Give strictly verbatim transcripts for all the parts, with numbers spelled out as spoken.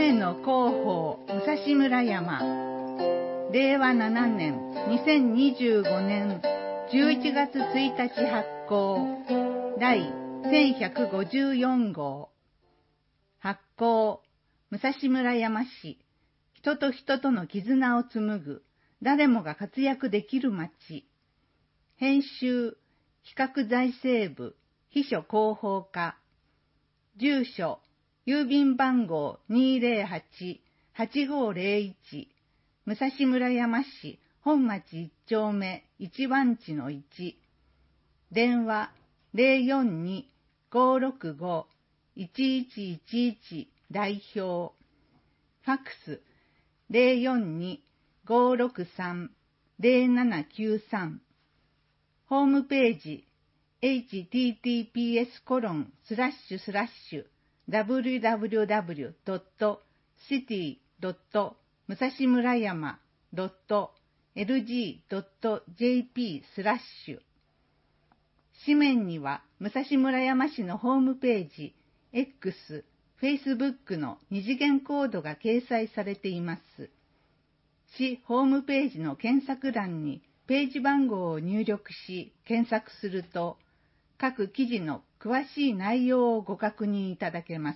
声の広報武蔵村山れいわななねんにせんにじゅうごねんじゅういちがつついたち発行第せんひゃくごじゅうよん号発行武蔵村山市人と人との絆を紡ぐ誰もが活躍できる町編集企画財政部秘書広報課住所郵便番号 にーぜろはち はちごーぜろいち 武蔵村山市本町いち丁目いち番地のいち電話 ゼロよんに ごーろくご いちいちいちいち 代表ファックス ゼロよんに ごーろくさん ゼロななきゅうさんホームページ エイチティーティーピーエス コロンスラッシュスラッシュ ダブリューダブリューダブリュー ドット シティ ドット 武蔵村山 ドット エルジー ドット ジェーピー スラッシュ紙面には武蔵村山市のホームページ X、Facebook の二次元コードが掲載されています。市ホームページの検索欄にページ番号を入力し検索すると各記事の詳しい内容をご確認いただけます。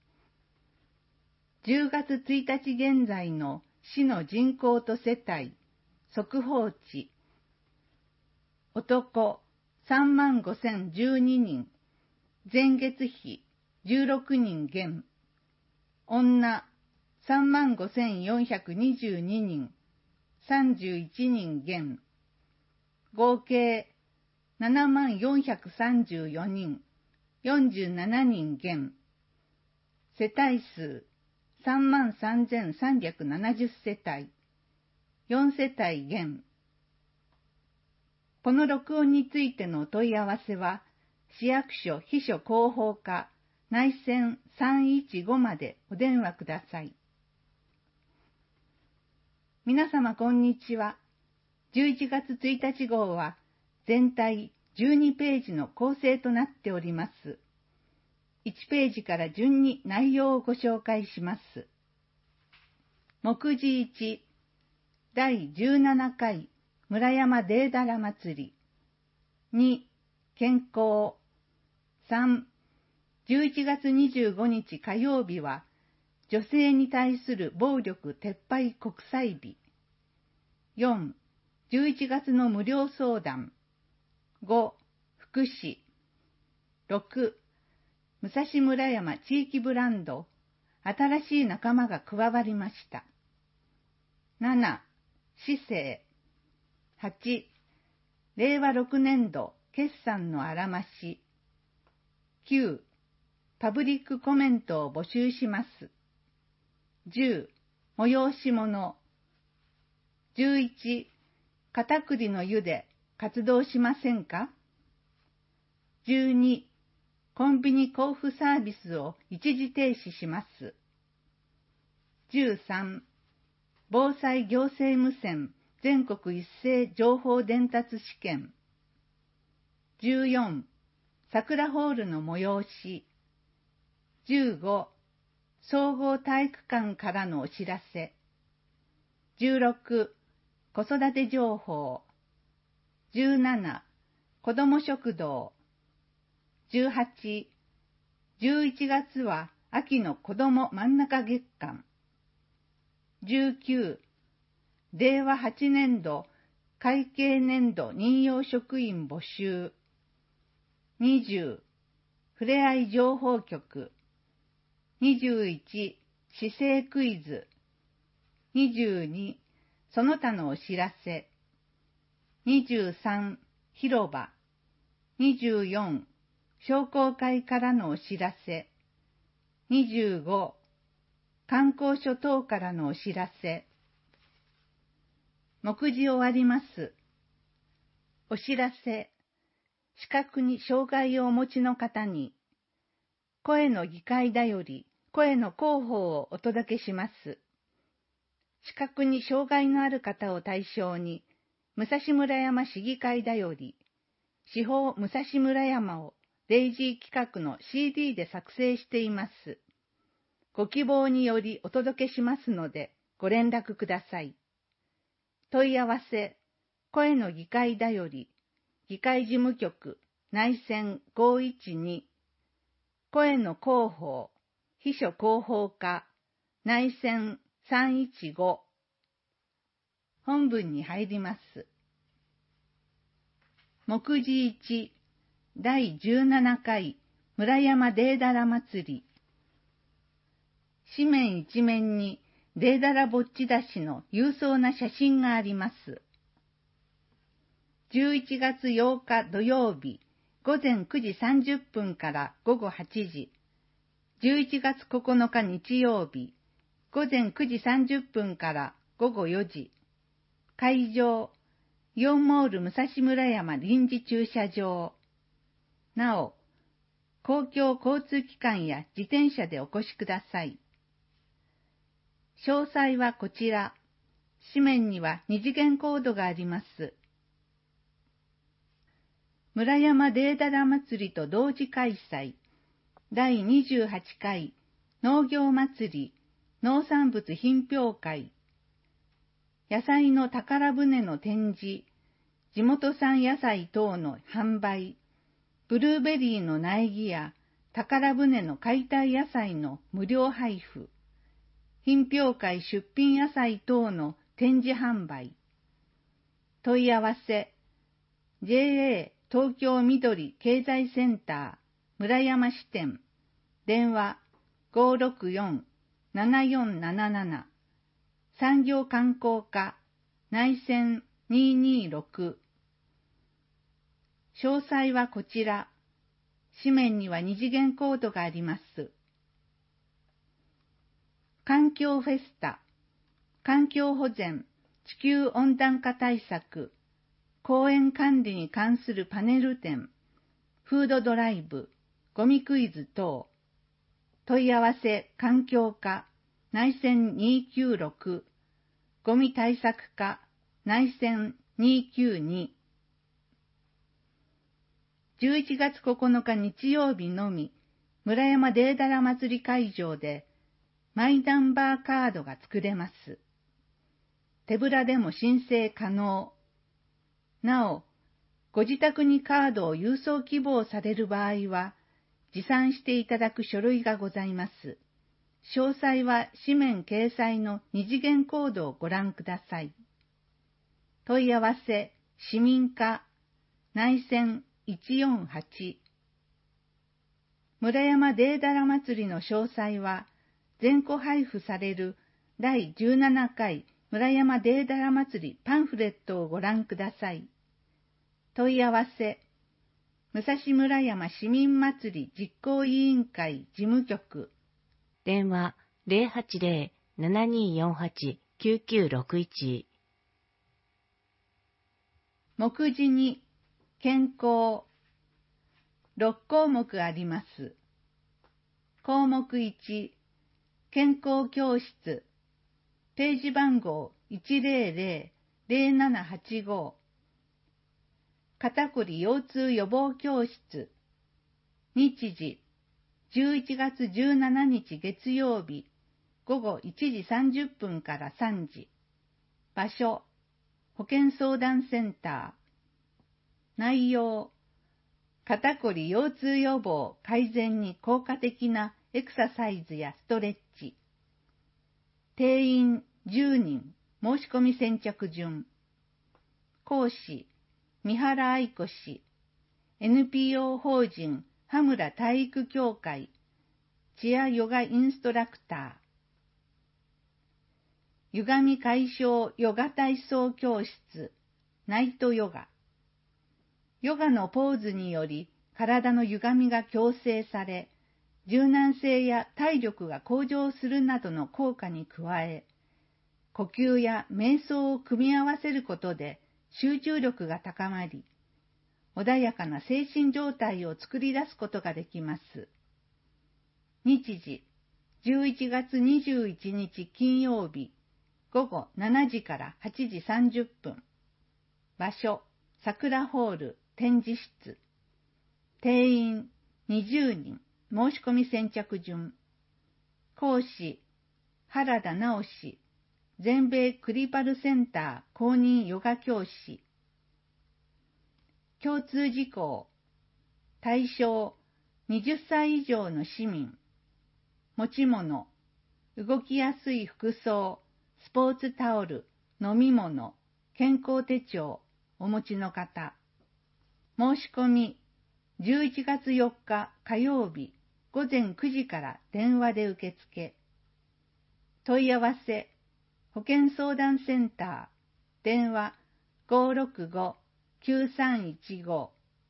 じゅうがつついたち現在の市の人口と世帯、速報値。男さんまんごせんじゅうににん、前月比じゅうろくにん減。女さんまんごせんよんひゃくにじゅうににん、さんじゅういちにん減。合計ななまんよんひゃくさんじゅうよにん、よんじゅうななにん減。世帯数さんまんさんぜんさんびゃくななじゅう世帯、よん世帯減。この録音についてのお問い合わせは、市役所秘書広報課内線さんいちごまでお電話ください。皆様こんにちは。じゅういちがつついたち号は全体じゅうにページの構成となっております。いちページから順に内容をご紹介します。目次いち、だいじゅうななかい村山デーダラ祭り。に、健康。さん、じゅういちがつにじゅうごにち火曜日は女性に対する暴力撤廃国際日。よん、じゅういちがつの無料相談。ご、福祉。ろく、武蔵村山地域ブランド、新しい仲間が加わりました。なな、市政。はち、れいわろくねんど決算のあらまし。きゅう、パブリックコメントを募集します。じゅう、催し物。じゅういち、片栗の湯で活動しませんか？じゅうに、コンビニ交付サービスを一時停止します。じゅうさん、防災行政無線全国一斉情報伝達試験。じゅうよん、桜ホールの催し。じゅうご、総合体育館からのお知らせ。じゅうろく、子育て情報。じゅうなな、子ども食堂。じゅうはち、じゅういちがつは秋の子ども真ん中月間。じゅうきゅう、れいわはちねんど会計年度任用職員募集。にじゅう、ふれあい情報局。にじゅういち、市政クイズ。にじゅうに、その他のお知らせ。にじゅうさん、広場。にじゅうよん、商工会からのお知らせ。にじゅうご、観光所等からのお知らせ。目次終わります。お知らせ。視覚に障害をお持ちの方に、声の議会だより声の広報をお届けします。視覚に障害のある方を対象に、武蔵村山市議会だより、市法武蔵村山をデイジー企画の シーディー で作成しています。 ご希望によりお届けしますのでご連絡ください。問い合わせ、声の議会だより、議会事務局内線ごいちに、声の広報、秘書広報課内線さんいちご。本文に入ります。目次いち、だいじゅうななかい村山デーダラ祭り。紙面一面にデーダラぼっち出しの勇壮な写真があります。じゅういちがつようか土曜日、ごぜんくじさんじゅっぷんからごごはちじ。じゅういちがつここのか日曜日、ごぜんくじさんじゅっぷんからごごよじ。会場、イオンモール武蔵村山臨時駐車場。なお、公共交通機関や自転車でお越しください。詳細はこちら。紙面には二次元コードがあります。村山デーダラ祭りと同時開催。だいにじゅうはちかい農業祭り農産物品評会。野菜の宝船の展示、地元産野菜等の販売、ブルーベリーの苗木や宝船の解体野菜の無料配布、品評会出品野菜等の展示販売。問い合わせ、ジェーエー 東京緑経済センター村山支店、電話 ごーろくよん ななよんなななな、産業観光課内線にーにーろく。詳細はこちら。紙面には二次元コードがあります。環境フェスタ、環境保全、地球温暖化対策、公園管理に関するパネル展、フードドライブ、ゴミクイズ等。問い合わせ環境課内線にーきゅうろく、ゴミ対策課内線にーきゅうに。じゅういちがつここのか日曜日のみ、村山デーダラ祭り会場でマイナンバーカードが作れます。手ぶらでも申請可能。なお、ご自宅にカードを郵送希望される場合は、持参していただく書類がございます。詳細は紙面掲載の二次元コードをご覧ください。問い合わせ、市民課、内線いちよんはち。村山デーダラ祭りの詳細は、全個配布されるだいじゅうななかい村山デーダラ祭りパンフレットをご覧ください。問い合わせ、武蔵村山市民祭り実行委員会事務局。 電話 ゼロはちゼロ ななにーよんはち きゅうきゅうろくいち。 目次に、健康。ろっこうもくあります。項目いち、健康教室。ページ番号いちゼロゼロ ゼロななはちご。肩こり腰痛予防教室。日時、じゅういちがつじゅうしちにち月曜日、ごごいちじさんじゅっぷんからさんじ。場所、保健相談センター。内容、肩こり腰痛予防改善に効果的なエクササイズやストレッチ。定員じゅうにん、申し込み先着順。講師、三原愛子氏、エヌピーオー 法人羽村体育協会、チアヨガインストラクター。歪み解消ヨガ体操教室、ナイトヨガ。ヨガのポーズにより体の歪みが矯正され、柔軟性や体力が向上するなどの効果に加え、呼吸や瞑想を組み合わせることで集中力が高まり、穏やかな精神状態を作り出すことができます。日時、じゅういちがつにじゅういちにち金曜日、ごごしちじからはちじさんじゅっぷん。場所、桜ホール展示室。定員にじゅうにん、申し込み先着順。 講師、原田直氏、全米クリパルセンター公認ヨガ教師。共通事項、対象、はたち以上の市民。持ち物、動きやすい服装、スポーツタオル、飲み物、健康手帳、お持ちの方。申し込み、じゅういちがつよっか火曜日ごぜんくじから電話で受付。問い合わせ、保健相談センター、電話 ごーろくごーきゅうさんいちご。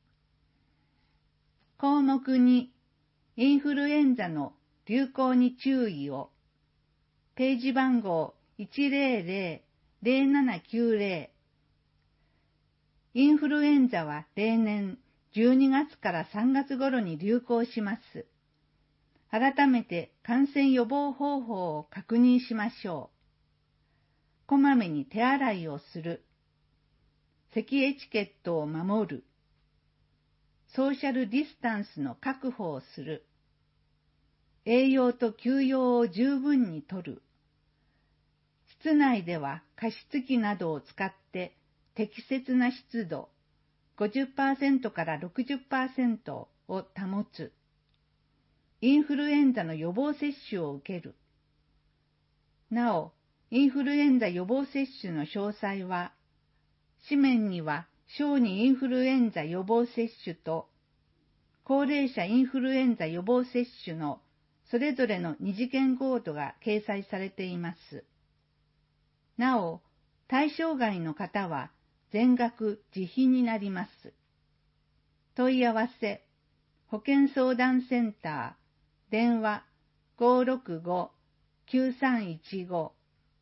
項目に、インフルエンザの流行に注意を。ページ番号 いちぜろぜろぜろななきゅうぜろ。インフルエンザは例年じゅうにがつからさんがつ頃に流行します。改めて感染予防方法を確認しましょう。こまめに手洗いをする。咳エチケットを守る。ソーシャルディスタンスの確保をする。栄養と休養を十分にとる。室内では加湿器などを使って適切な湿度 ごじゅっパーセント から ろくじゅっパーセント を保つ。インフルエンザの予防接種を受ける。なお、インフルエンザ予防接種の詳細は、紙面には小児インフルエンザ予防接種と高齢者インフルエンザ予防接種のそれぞれの二次元コードが掲載されています。なお、対象外の方は全額自費になります。問い合わせ、保健相談センター、電話 ごーろくごーきゅうさんいちご。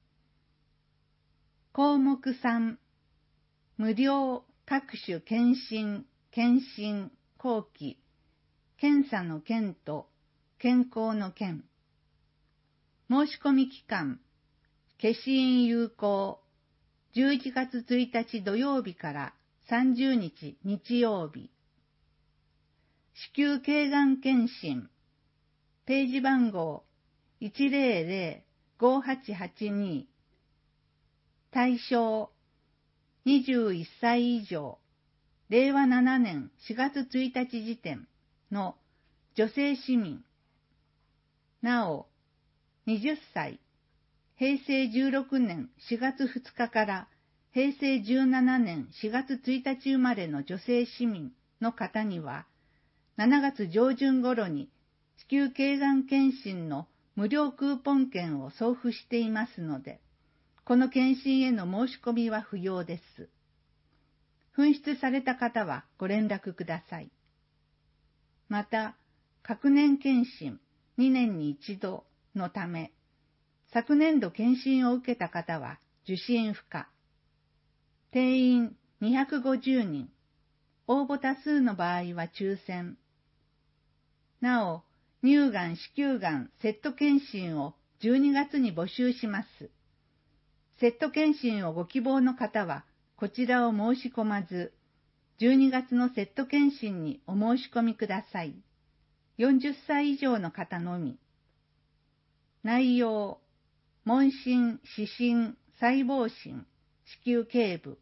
項目さん、無料各種検診、検診、後期、検査の件と健康の件。申し込み期間、消印有効、じゅういちがつついたち土曜日からさんじゅうにち日曜日。子宮頸がん検診、ページ番号 いちぜろぜろごはちはちに。対象、にじゅういっさい以上、れいわななねんしがつついたち時点の女性市民。なお、はたち、へいせいじゅうろくねんしがつふつかからへいせいじゅうななねんしがつついたち生まれの女性市民の方には、しちがつ上旬頃に子宮頸がん検診の無料クーポン券を送付していますので、この検診への申し込みは不要です。紛失された方はご連絡ください。また、隔年検診にねんに一度のため、昨年度検診を受けた方は受診不可。定員にひゃくごじゅうにん、応募多数の場合は抽選。なお、乳がん、子宮がんセット検診をじゅうにがつに募集します。セット検診をご希望の方は、こちらを申し込まず、じゅうにがつのセット検診にお申し込みください。よんじゅっさい以上の方のみ。内容、問診、視診、細胞診、子宮頸部。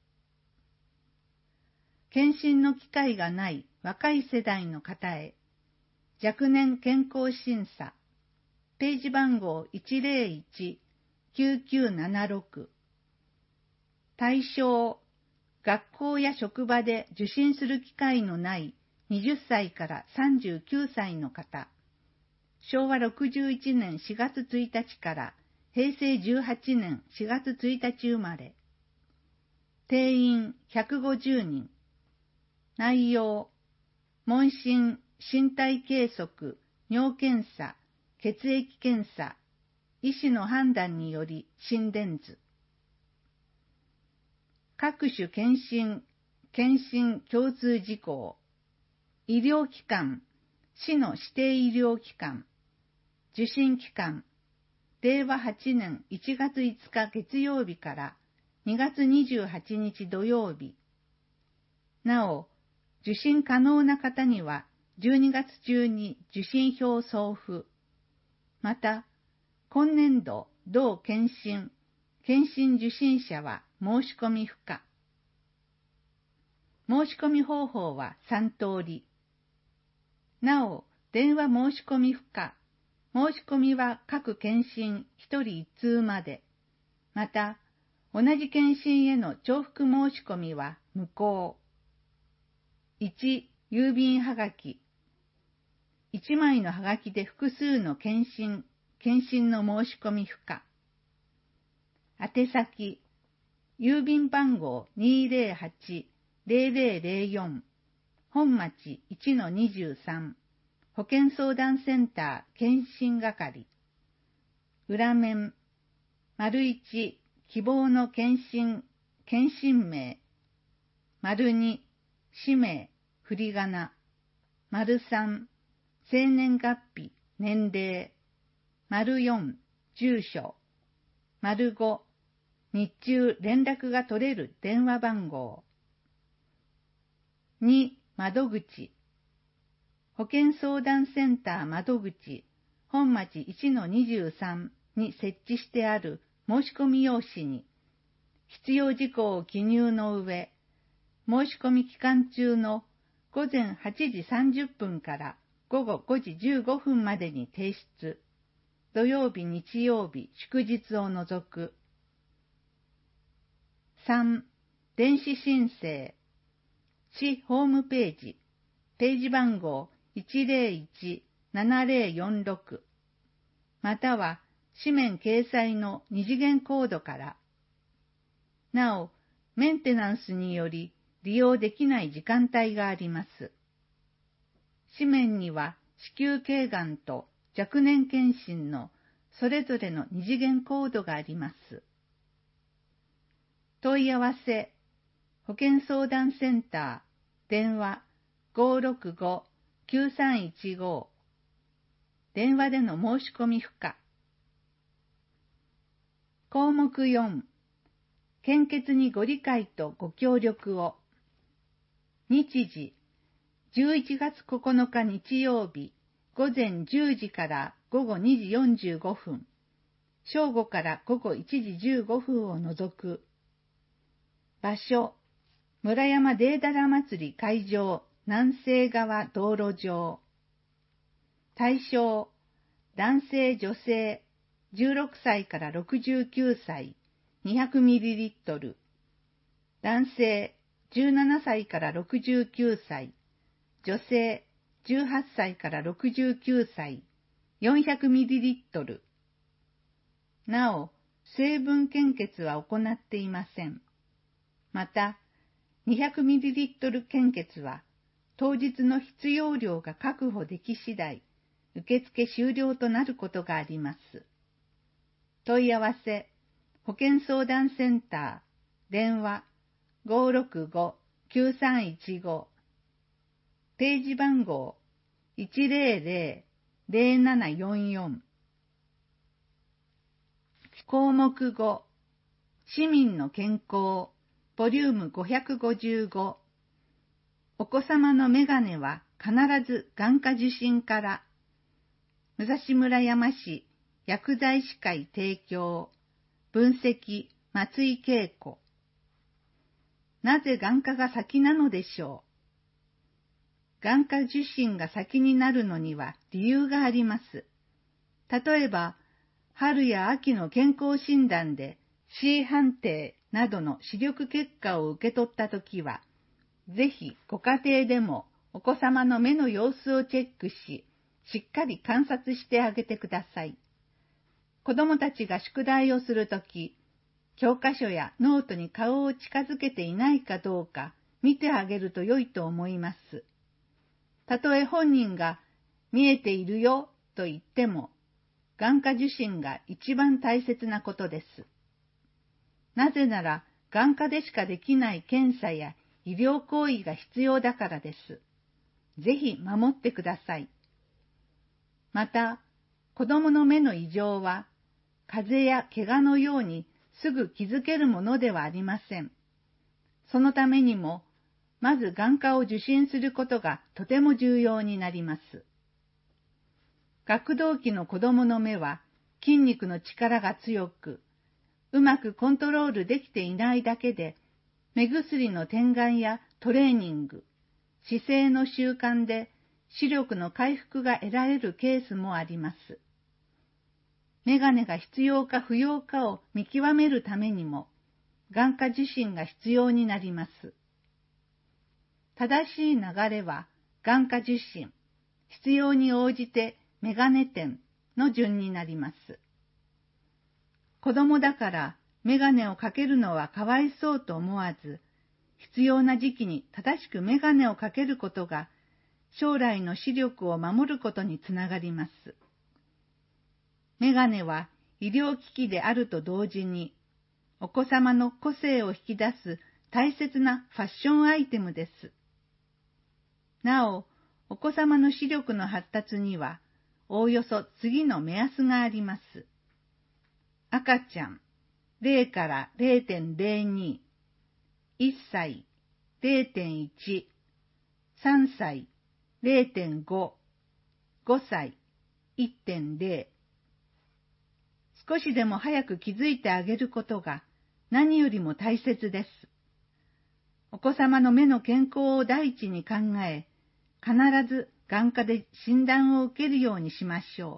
検診の機会がない若い世代の方へ、若年健康審査、ページ番号 いちぜろいちきゅうきゅうななろく。対象、学校や職場で受診する機会のないはたちからさんじゅうきゅうさいの方、しょうわろくじゅういちねんしがつついたちからへいせいじゅうはちねんしがつついたち生まれ。定員ひゃくごじゅうにん。内容、問診、身体計測、尿検査、血液検査、医師の判断により心電図。各種検診、検診共通事項。医療機関、市の指定医療機関。受診期間、れいわはちねんいちがついつか月曜日からにがつにじゅうはちにち土曜日。なお、受診可能な方にはじゅうにがつ中に受診票送付、 また、今年度同検診、検診受診者は申し込み不可。申し込み方法はさん通り。なお、電話申し込み不可。申し込みは各検診ひとりいち通まで。また、同じ検診への重複申し込みは無効。いち、郵便はがき。いちまいのはがきで複数の検診、検診の申し込み不可。宛先、郵便番号 にーぜろはち ぜろぜろぜろよん、本町 いちのにじゅうさん、保健相談センター検診係。裏面、丸いち、希望の検診、検診名。丸に、氏名、振り仮名。丸さん、生年月日、年齢。丸よん、住所。丸ご、日中連絡が取れる電話番号。に、窓口。保健相談センター窓口、本町 いちのにじゅうさん に設置してある申し込み用紙に、必要事項を記入の上、申し込み期間中の午前はちじさんじゅっぷんから午後ごじじゅうごふんまでに提出。土曜日、日曜日、祝日を除く。さん、電子申請。市ホームページ、ページ番号いちぜろいち ななぜろよんろく、または紙面掲載の二次元コードから。なお、メンテナンスにより利用できない時間帯があります。紙面には子宮頸がんと若年検診のそれぞれの二次元コードがあります。問い合わせ、保健相談センター、電話 ごーろくご きゅうさんいちご、電話での申し込み不可。項目よん、献血にご理解とご協力を。日時、じゅういちがつここのか日曜日、午前じゅうじから午後にじよんじゅうごふん、正午から午後いちじじゅうごふんを除く。場所、村山デーダラ祭り会場南西側道路上。対象、男性女性、じゅうろくさいからろくじゅうきゅうさい、にひゃくミリリットル。男性、じゅうななさいからろくじゅうきゅうさい、女性、じゅうはっさいからろくじゅうきゅうさい、よんひゃくミリリットル。なお、成分献血は行っていません。また、にひゃくミリリットル献血は、当日の必要量が確保でき次第、受付終了となることがあります。問い合わせ、保健相談センター、電話 ごーろくご きゅうさんいちご、ページ番号 いちぜろぜろ ぜろななよんよん。項目ご、市民の健康、ボリュームごひゃくごじゅうご。お子様のメガネは必ず眼科受診から。武蔵村山市薬剤師会提供。分析松井恵子。なぜ眼科が先なのでしょう。眼科受診が先になるのには理由があります。例えば、春や秋の健康診断で シー 判定などの視力結果を受け取ったときは、ぜひご家庭でもお子様の目の様子をチェックし、しっかり観察してあげてください。子供たちが宿題をするとき、教科書やノートに顔を近づけていないかどうか見てあげると良いと思います。たとえ本人が見えているよと言っても、眼科受診が一番大切なことです。なぜなら、眼科でしかできない検査や医療行為が必要だからです。ぜひ守ってください。また、子供の目の異常は、風邪や怪我のようにすぐ気づけるものではありません。そのためにも、まず眼科を受診することがとても重要になります。 学童期の子供の目は筋肉の力が強く、うまくコントロールできていないだけで、目薬の点眼やトレーニング、姿勢の習慣で視力の回復が得られるケースもあります。メガネが必要か不要かを見極めるためにも、眼科受診が必要になります。正しい流れは、眼科受診、必要に応じてメガネ店の順になります。子供だからメガネをかけるのはかわいそうと思わず、必要な時期に正しくメガネをかけることが、将来の視力を守ることにつながります。メガネは医療機器であると同時に、お子様の個性を引き出す大切なファッションアイテムです。なお、お子様の視力の発達には、おおよそ次の目安があります。赤ちゃん、ゼロから ゼロてんゼロに、いっさい、ゼロてんいち、さんさい、ゼロてんご、ごさい、いってんゼロ。少しでも早く気づいてあげることが何よりも大切です。お子様の目の健康を第一に考え、必ず眼科で診断を受けるようにしましょ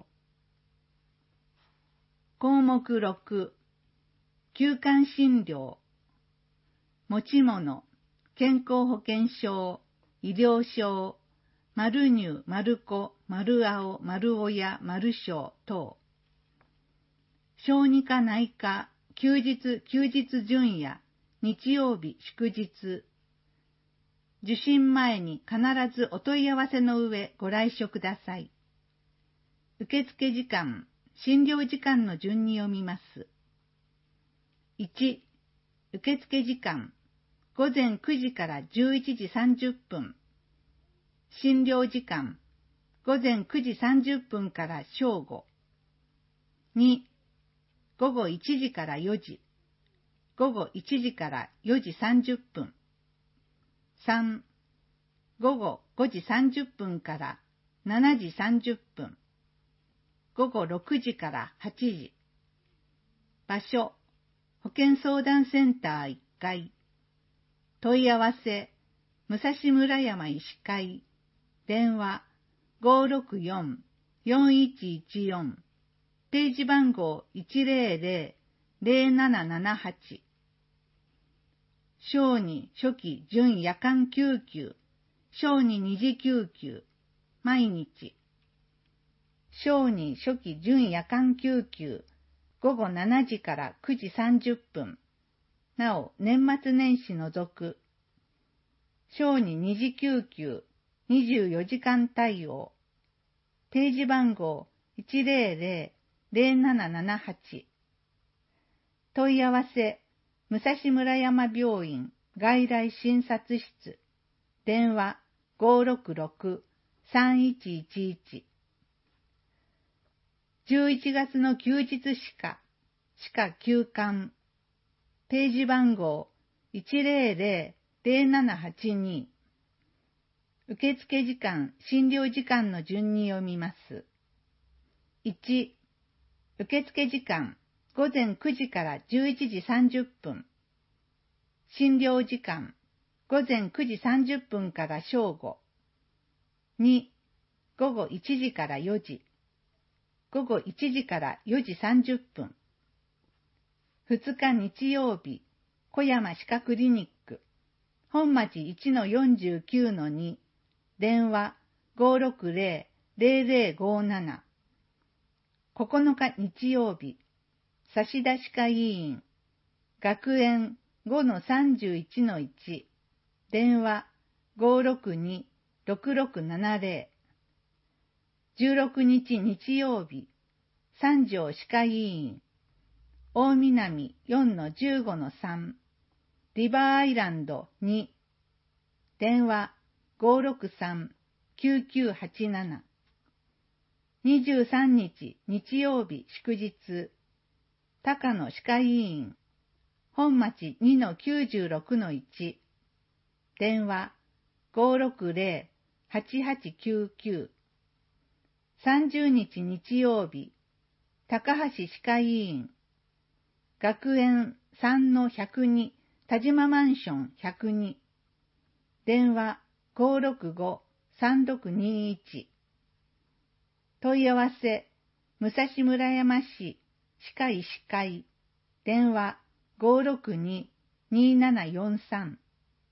う。項目ろく、休館診療。持ち物、健康保険証、医療証、丸乳、丸子、丸青、丸親、丸小等。小児科内科、休日、休日準夜、日曜日、祝日。受診前に必ずお問い合わせの上ご来所ください。受付時間、診療時間の順に読みます。いち、受付時間、ごぜんくじからじゅういちじさんじゅっぷん。診療時間、ごぜんくじさんじゅっぷんから正午。に、ごごいちじからよじ。ごごいちじからよじさんじゅっぷん。さん、ごごごじさんじゅっぷんからしちじさんじゅっぷん。ごごろくじからはちじ。場所、保健相談センターいっかい。問い合わせ、武蔵村山医師会。電話、ごろくよん、よんいちいちよん。ページ番号 いちゼロゼロ ゼロななななはち。小児初期準夜間救急、小児二次救急、毎日。小児初期準夜間救急、ごごしちじからくじさんじゅっぷん。なお、年末年始除く。小児二次救急、にじゅうよじかん対応。ページ番号 いちゼロゼロ ゼロななななはち。問い合わせ、武蔵村山病院外来診察室。電話 ごろくろく さんいちいちいち。じゅういちがつの休日歯科、歯科休館。ページ番号 いちゼロゼロ ゼロななはちに。受付時間、診療時間の順に読みます。いち、受付時間、ごぜんくじからじゅういちじさんじゅっぷん。診療時間、ごぜんくじさんじゅっぷんから正午。に、ごごいちじからよじ。ごごいちじからよじさんじゅっぷん。ふつか日曜日、小山歯科クリニック、本町 いちのよんじゅうきゅうのに、電話 ごろくゼロ ゼロゼロごなな。ここのか日曜日、差出歯科医院、学園 ごのさんじゅういちのいち、電話 ごろくに ろくろくななゼロ。じゅうろくにち日曜日、三条歯科医院、大南 よんのじゅうごのさん、リバーアイランドに、電話 ごろくさん きゅうきゅうはちなな。にじゅうさんにち日曜日祝日、高野歯科医院、本町 にのきゅうじゅうろくのいち、電話 ごろくゼロ はちはちきゅうきゅう。 さんじゅうにち日曜日、高橋歯科医院、学園 さんのひゃくに 田島マンションひゃくに、電話 ごーろくご さんろくにいち、問い合わせ、武蔵村山市歯科医師会、電話 ごーろくに にーななよんさん。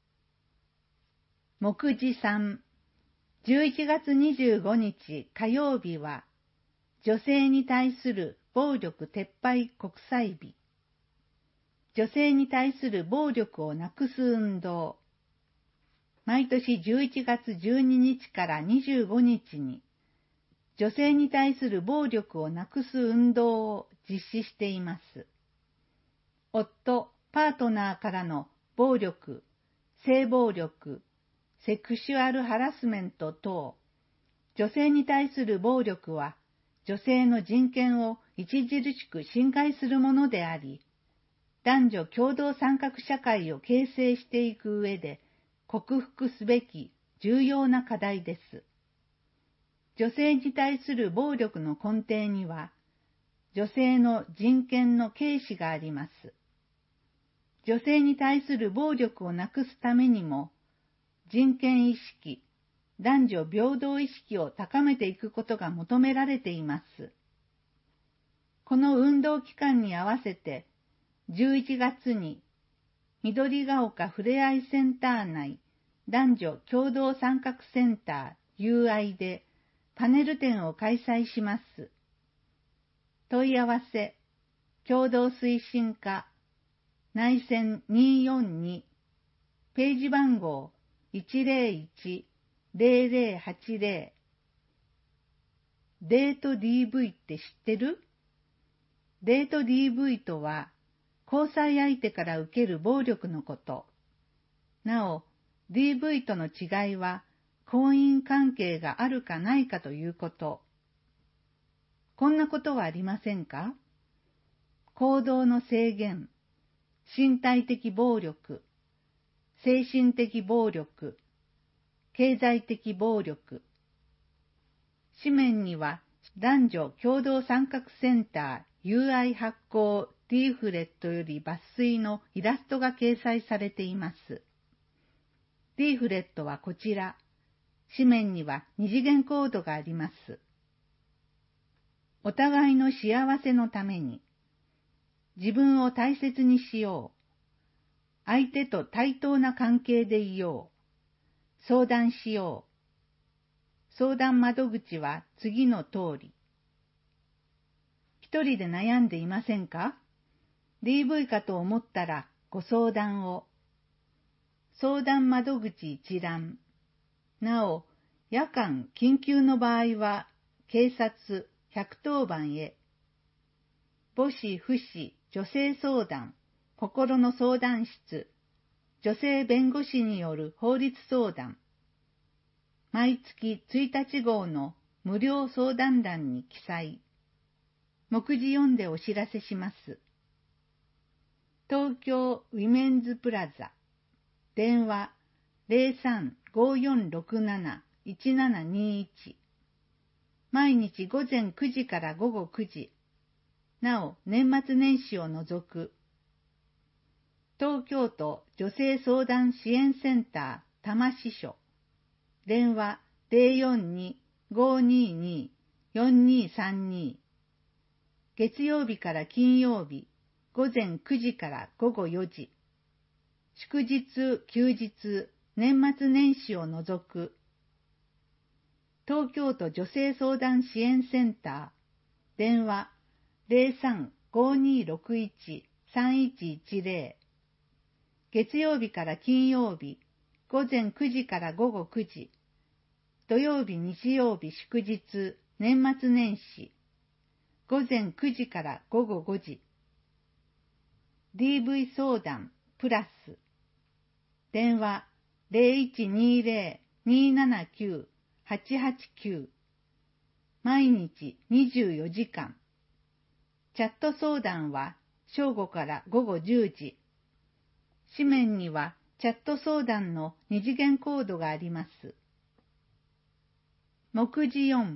目次さん、じゅういちがつにじゅうごにち火曜日は、女性に対する暴力撤廃国際日。女性に対する暴力をなくす運動。毎年じゅういちがつじゅうににちからにじゅうごにちに、女性に対する暴力をなくす運動を実施しています。夫、パートナーからの暴力、性暴力、セクシュアルハラスメント等、女性に対する暴力は、女性の人権を著しく侵害するものであり、男女共同参画社会を形成していく上で、克服すべき重要な課題です。女性に対する暴力の根底には、女性の人権の軽視があります。女性に対する暴力をなくすためにも、人権意識、男女平等意識を高めていくことが求められています。この運動期間に合わせて、じゅういちがつに緑が丘ふれあいセンター内男女共同参画センター ユーアイ でパネル展を開催します。問い合わせ、共同推進課、内線にーよんに、ページ番号 いちぜろいち ぜろぜろはちぜろ。デート ディーブイ って知ってる？デート ディーブイ とは、交際相手から受ける暴力のこと。なお、ディーブイ との違いは、婚姻関係があるかないかということ。こんなことはありませんか？行動の制限、身体的暴力、精神的暴力、経済的暴力。紙面には、男女共同参画センター ユーアイ 発行リーフレットより抜粋のイラストが掲載されています。リーフレットはこちら。紙面には二次元コードがあります。お互いの幸せのために、自分を大切にしよう。相手と対等な関係でいよう。相談しよう。相談窓口は次の通り。一人で悩んでいませんか？ ディーブイ かと思ったらご相談を。相談窓口一覧。なお、夜間緊急の場合は警察ひゃくとおばんへ。母子父子女性相談、心の相談室、女性弁護士による法律相談。毎月ついたち号の無料相談欄に記載。目次読んでお知らせします。東京ウィメンズプラザ。電話 ゼロさん ごーよんろくなな いちななにいち。毎日午前くじから午後くじ。なお、年末年始を除く。東京都女性相談支援センター多摩支所。電話 ゼロよんに ごーにーにー よんにーさんに。月曜日から金曜日、午前くじから午後よじ。祝日、休日、年末年始を除く。東京都女性相談支援センター。電話 ゼロさん ごーにーろくいち さんいちいちぜろ。月曜日から金曜日、午前くじから午後くじ。土曜日、日曜日、祝日、年末年始。午前くじから午後ごじ。ディーブイ 相談プラス。電話 ゼロいちにーぜろ にーななきゅう はちはちきゅう。毎日にじゅうよじかん。チャット相談は正午から午後じゅうじ。紙面にはチャット相談の二次元コードがあります。目次よん、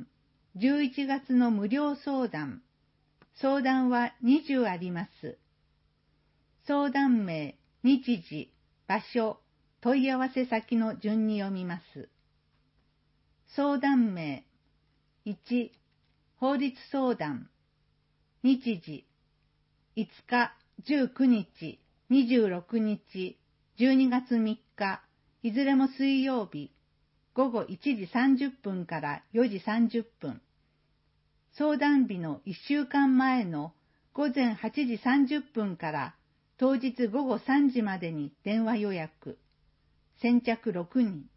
じゅういちがつの無料相談。相談はにじゅうあります。相談名、日時、場所、問い合わせ先の順に読みます。相談名、いち、法律相談。日時、いつか、じゅうくにち、にじゅうろくにち、じゅうにがつみっか、いずれも水曜日、ごごいちじさんじゅっぷんからよじさんじゅっぷん。相談日のいっしゅうかんまえのごぜんはちじさんじゅっぷんから当日ごごさんじまでに電話予約。先着ろくにん。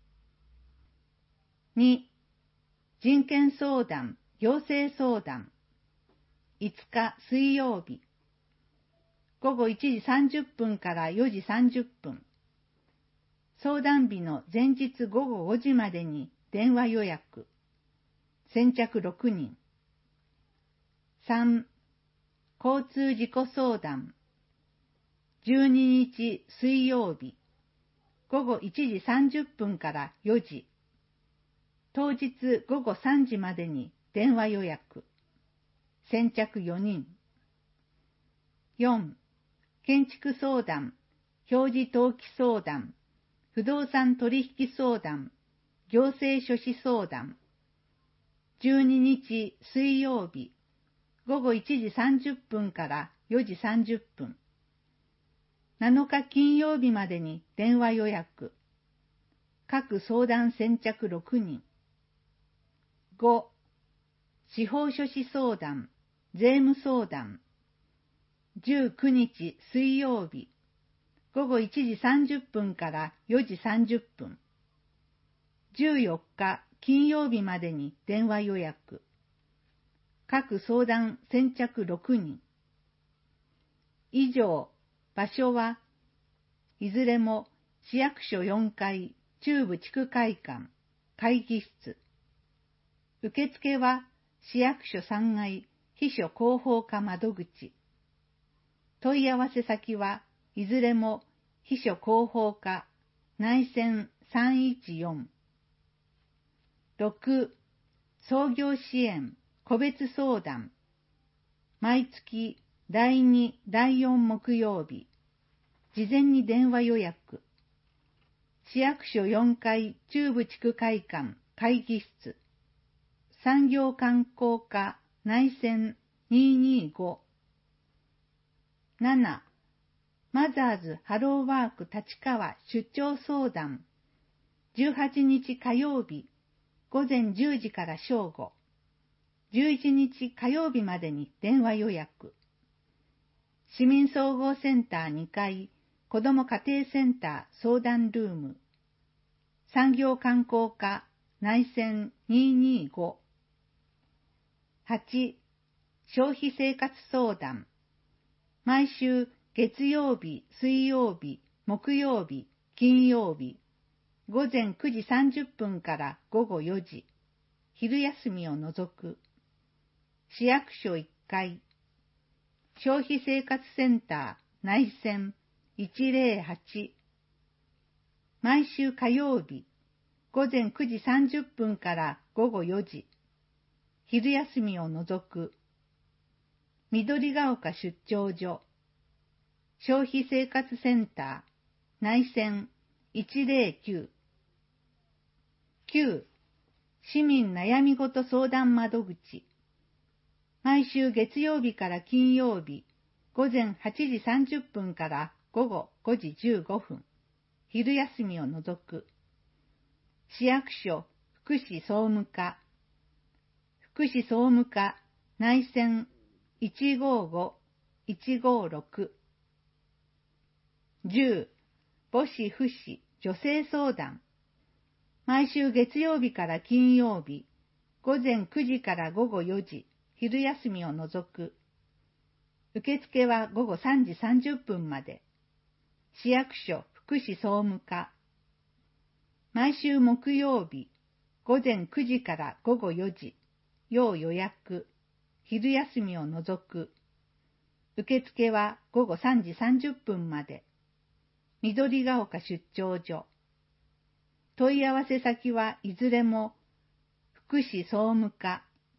に、人権相談、行政相談。いつか水曜日。ごごいちじさんじゅっぷんからよじさんじゅっぷん。相談日の前日ごごごじまでに電話予約。先着ろくにん。さん、交通事故相談。じゅうににち水曜日。ごごいちじさんじゅっぷんからよじ。当日ごごさんじまでに電話予約。先着よにん。よん、建築相談、表示登記相談、不動産取引相談、行政書士相談。じゅうににち水曜日、ごごいちじさんじゅっぷんからよじさんじゅっぷん。なのか金曜日までに電話予約。各相談先着ろくにん。ご、司法書士相談、税務相談。じゅうくにち水曜日、ごごいちじさんじゅっぷんからよじさんじゅっぷん。じゅうよっか金曜日までに電話予約。各相談先着ろくにん。以上、場所はいずれも市役所よんかい中部地区会館会議室。受付は市役所さんがい秘書広報課窓口。問い合わせ先はいずれも秘書広報課内線さんいちよん。ろく、創業支援個別相談。毎月だいに、だいよん木曜日。事前に電話予約。市役所よんかい中部地区会館会議室。産業観光課内線ににご。なな、マザーズハローワーク立川出張相談。じゅうはちにち火曜日、ごぜんじゅうじから正午。じゅういちにち火曜日までに電話予約。市民総合センターにかい、子ども家庭センター相談ルーム。産業観光課内線ににご。はち、消費生活相談。毎週月曜日、水曜日、木曜日、金曜日、ごぜんくじさんじゅっぷんからごごよじ、昼休みを除く。市役所いっかい、消費生活センター内線いちぜろはち。毎週火曜日、ごぜんくじさんじゅっぷんからごごよじ、昼休みを除く。緑が丘出張所、消費生活センター内線いちぜろきゅう。きゅう、市民悩みごと相談窓口。毎週月曜日から金曜日、ごぜんはちじさんじゅっぷんからごごごじじゅうごふん、昼休みを除く。市役所福祉総務課、福祉総務課内線いちごご、いちごろく。じゅう、母子福祉女性相談。毎週月曜日から金曜日、ごぜんくじからごごよじ、昼休みを除く。受付はごごさんじさんじゅっぷんまで。市役所福祉総務課。毎週木曜日、ごぜんくじからごごよじ、要予約。昼休みを除く。受付はごごさんじさんじゅっぷんまで。緑が丘出張所。問い合わせ先はいずれも福祉総務課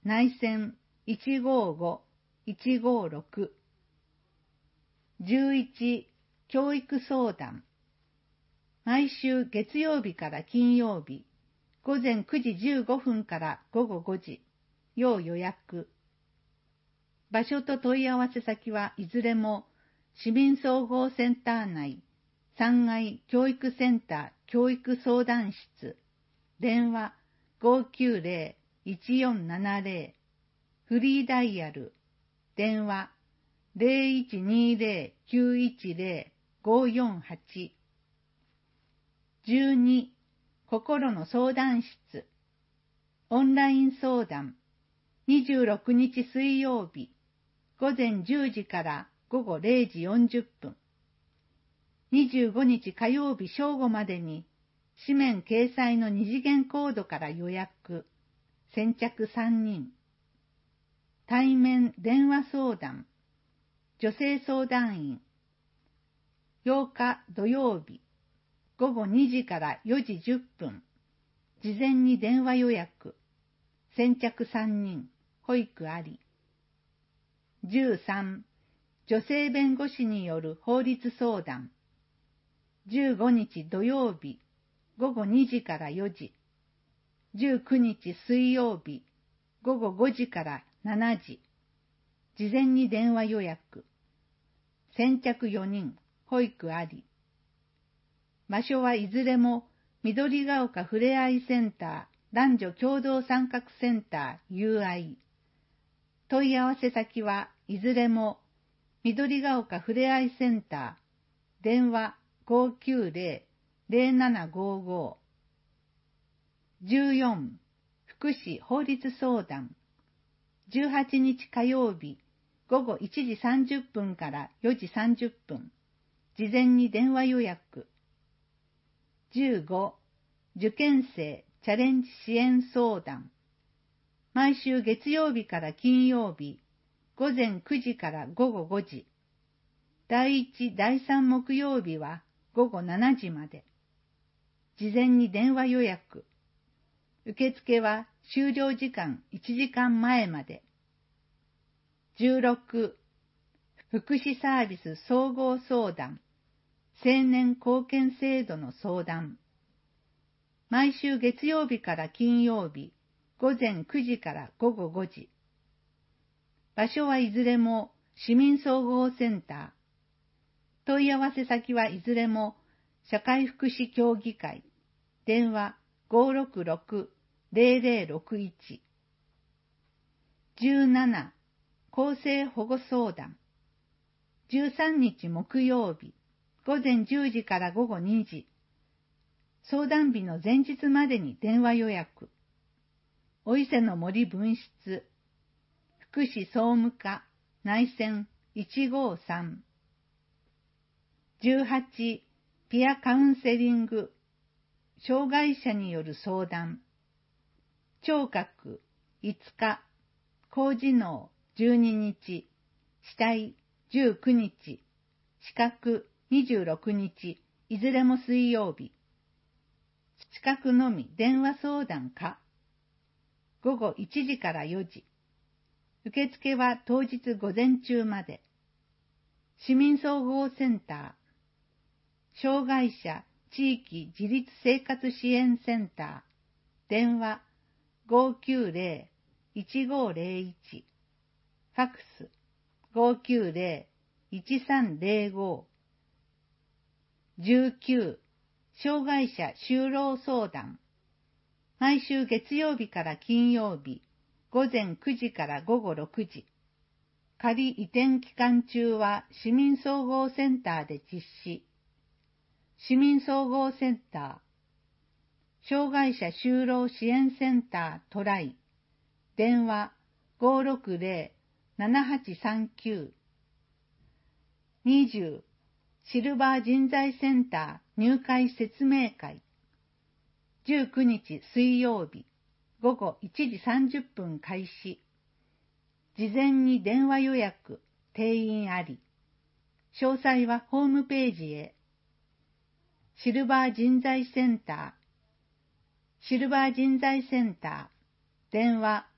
内線 いちごーごーいちごーろく。じゅういち教育相談。毎週月曜日から金曜日、午前くじじゅうごふんから午後ごじ、要予約。場所と問い合わせ先はいずれも市民総合センター内さんがい教育センター教育相談室、電話 ごーきゅうぜろいちよんななぜろ、フリーダイヤル、電話 ゼロいちにぜろきゅういちぜろごよんはち。じゅうに心の相談室、オンライン相談、にじゅうろくにち水曜日、午前じゅうじから午後れいじよんじゅっぷん。にじゅうごにち火曜日正午までに、紙面掲載の二次元コードから予約、先着さんにん。対面電話相談、女性相談員。ようか土曜日、午後にじからよじじゅっぷん。事前に電話予約、先着さんにん、保育あり。じゅうさん女性弁護士による法律相談。じゅうごにち土曜日、午後にじからよじ。じゅうくにち水曜日、午後ごじからしちじ。事前に電話予約。先着よにん、保育あり。場所はいずれも緑が丘ふれあいセンター男女共同参画センター ユーアイ。問い合わせ先はいずれも緑が丘ふれあいセンター、電話 ごーきゅうぜろぜろななごーごー。じゅうよん福祉法律相談。じゅうはちにち火曜日、午後いちじさんじゅっぷんからよじさんじゅっぷん。事前に電話予約。じゅうご受験生チャレンジ支援相談。毎週月曜日から金曜日、午前くじから午後ごじ。だいいち、だいさん木曜日は午後しちじまで。事前に電話予約。受付は終了時間いちじかんまえまで。じゅうろく福祉サービス総合相談。青年貢献制度の相談。毎週月曜日から金曜日、午前くじから午後ごじ。場所はいずれも市民総合センター。問い合わせ先はいずれも社会福祉協議会。電話 ごーろくろくぜろぜろろくいち。じゅうなな厚生保護相談。じゅうさんにち木曜日、午前じゅうじから午後にじ。相談日の前日までに電話予約。お伊勢の森分室。福祉総務課内線いちごーさん。じゅうはちピアカウンセリング。障害者による相談。聴覚いつか。高次脳じゅうににち。死体じゅうくにち。視覚にじゅうろくにち。いずれも水曜日。視覚のみ電話相談か。午後いちじからよじ。受付は当日午前中まで。市民総合センター。障害者地域自立生活支援センター。電話 ごーきゅうぜろいちごーぜろいち。ファックス ごーきゅうぜろいちさんぜろご。じゅうきゅう障害者就労相談。毎週月曜日から金曜日、午前くじから午後ろくじ。仮移転期間中は市民総合センターで実施。市民総合センター。障害者就労支援センタートライ。電話 ごーろくぜろななはちさんきゅう。にじゅうシルバー人材センター入会説明会。じゅうくにち水曜日、午後いちじさんじゅっぷん開始。事前に電話予約、定員あり。詳細はホームページへ。シルバー人材センター。シルバー人材センター。電話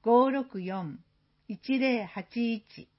ごろくよん いちぜろはちいち。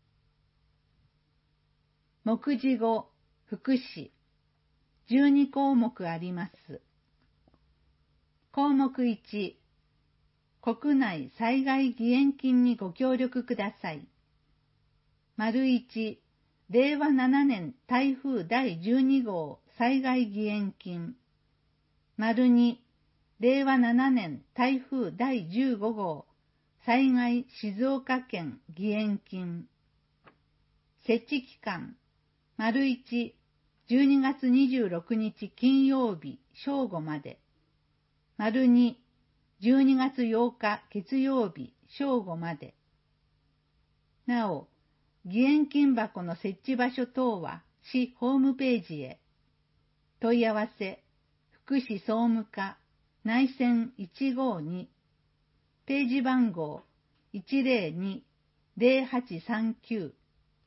目次ご、福祉。じゅうにこうもくあります。項目いち、国内災害義援金にご協力ください。丸いち、れいわななねん台風だいじゅうにごう災害義援金。丸に、れいわななねん台風だいじゅうごごう災害静岡県義援金。設置期間、丸いち、じゅうにがつにじゅうろくにち金曜日正午まで。丸に、じゅうにがつようか月曜日正午まで。なお、義援金箱の設置場所等は市ホームページへ。問い合わせ、福祉総務課、内線いちごに、ページ番号いちぜろに ぜろはちさんきゅう。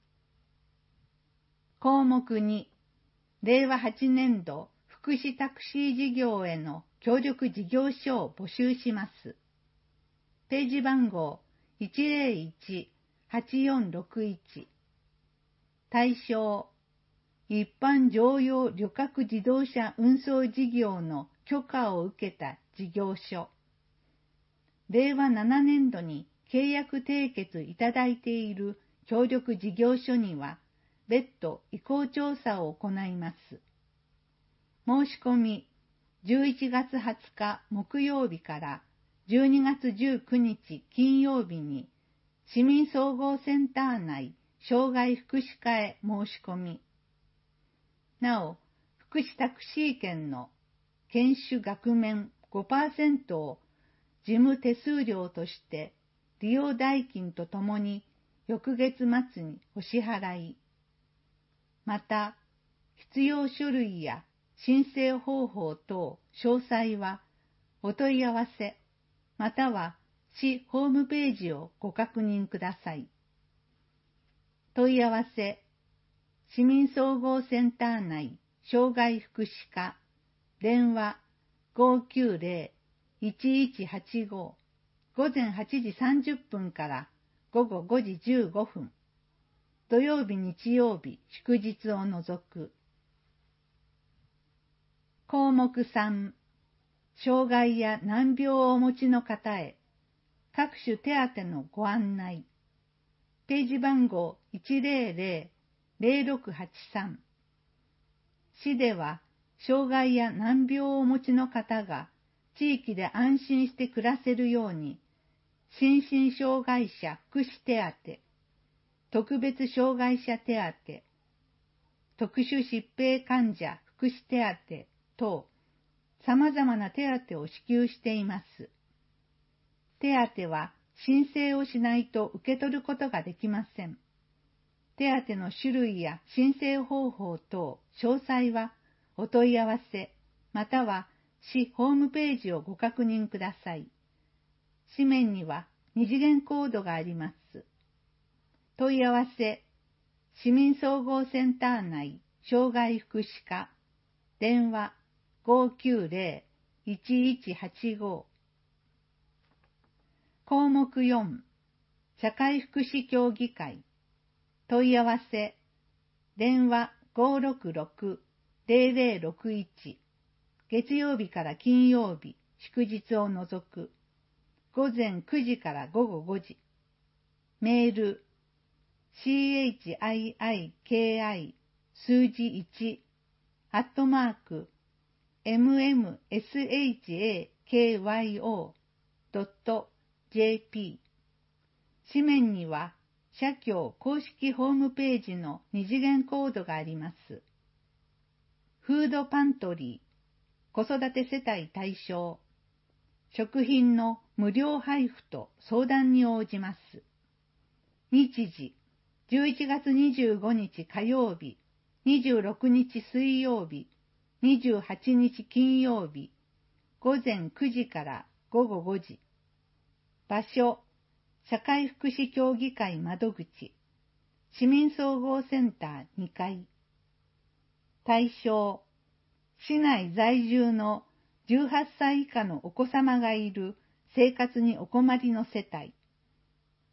項目に、れいわはちねんど福祉タクシー事業への協力事業所を募集します。ページ番号いちぜろいち はちよんろくいち。対象、一般乗用旅客自動車運送事業の許可を受けた事業所。れいわななねんどに契約締結いただいている協力事業所には、別途意向調査を行います。申し込み、じゅういちがつはつか木曜日からじゅうにがつじゅうくにち金曜日に、市民総合センター内障害福祉課へ申し込み。なお、福祉タクシー券の研修額面 ごパーセント を事務手数料として利用代金とともに翌月末にお支払い。また、必要書類や申請方法等詳細はお問い合わせ、または市ホームページをご確認ください。問い合わせ、市民総合センター内障害福祉課、電話ごーきゅうぜろ いちいちはちご、午前はちじさんじゅっぷんから午後ごじじゅうごふん、土曜日日曜日祝日を除く。項目さん、障害や難病をお持ちの方へ各種手当のご案内。ページ番号いちぜろぜろ ぜろろくはちさん。市では、障害や難病をお持ちの方が地域で安心して暮らせるように、心身障害者福祉手当、特別障害者手当、特殊疾病患者福祉手当等、様々な手当を支給しています。手当は申請をしないと受け取ることができません。手当の種類や申請方法等、詳細はお問い合わせ、または市ホームページをご確認ください。紙面には二次元コードがあります。問い合わせ、市民総合センター内障害福祉課、電話ごーきゅうぜろ いちいちはちご。項目よん、社会福祉協議会。問い合わせ、電話ごーろくろく ぜろぜろろくいち、月曜日から金曜日、祝日を除く、午前くじから午後ごじ。メール、chiiki 数字いち、アットマーク、mmshakyo.jp。紙面には、社協公式ホームページの二次元コードがあります。フードパントリー、子育て世帯対象、食品の無料配布と相談に応じます。日時、じゅういちがつにじゅうごにち火曜日、にじゅうろくにち水曜日、にじゅうはちにち金曜日、午前くじから午後ごじ。場所、社会福祉協議会窓口、市民総合センターにかい。対象、市内在住のじゅうはっさい以下のお子様がいる生活にお困りの世帯、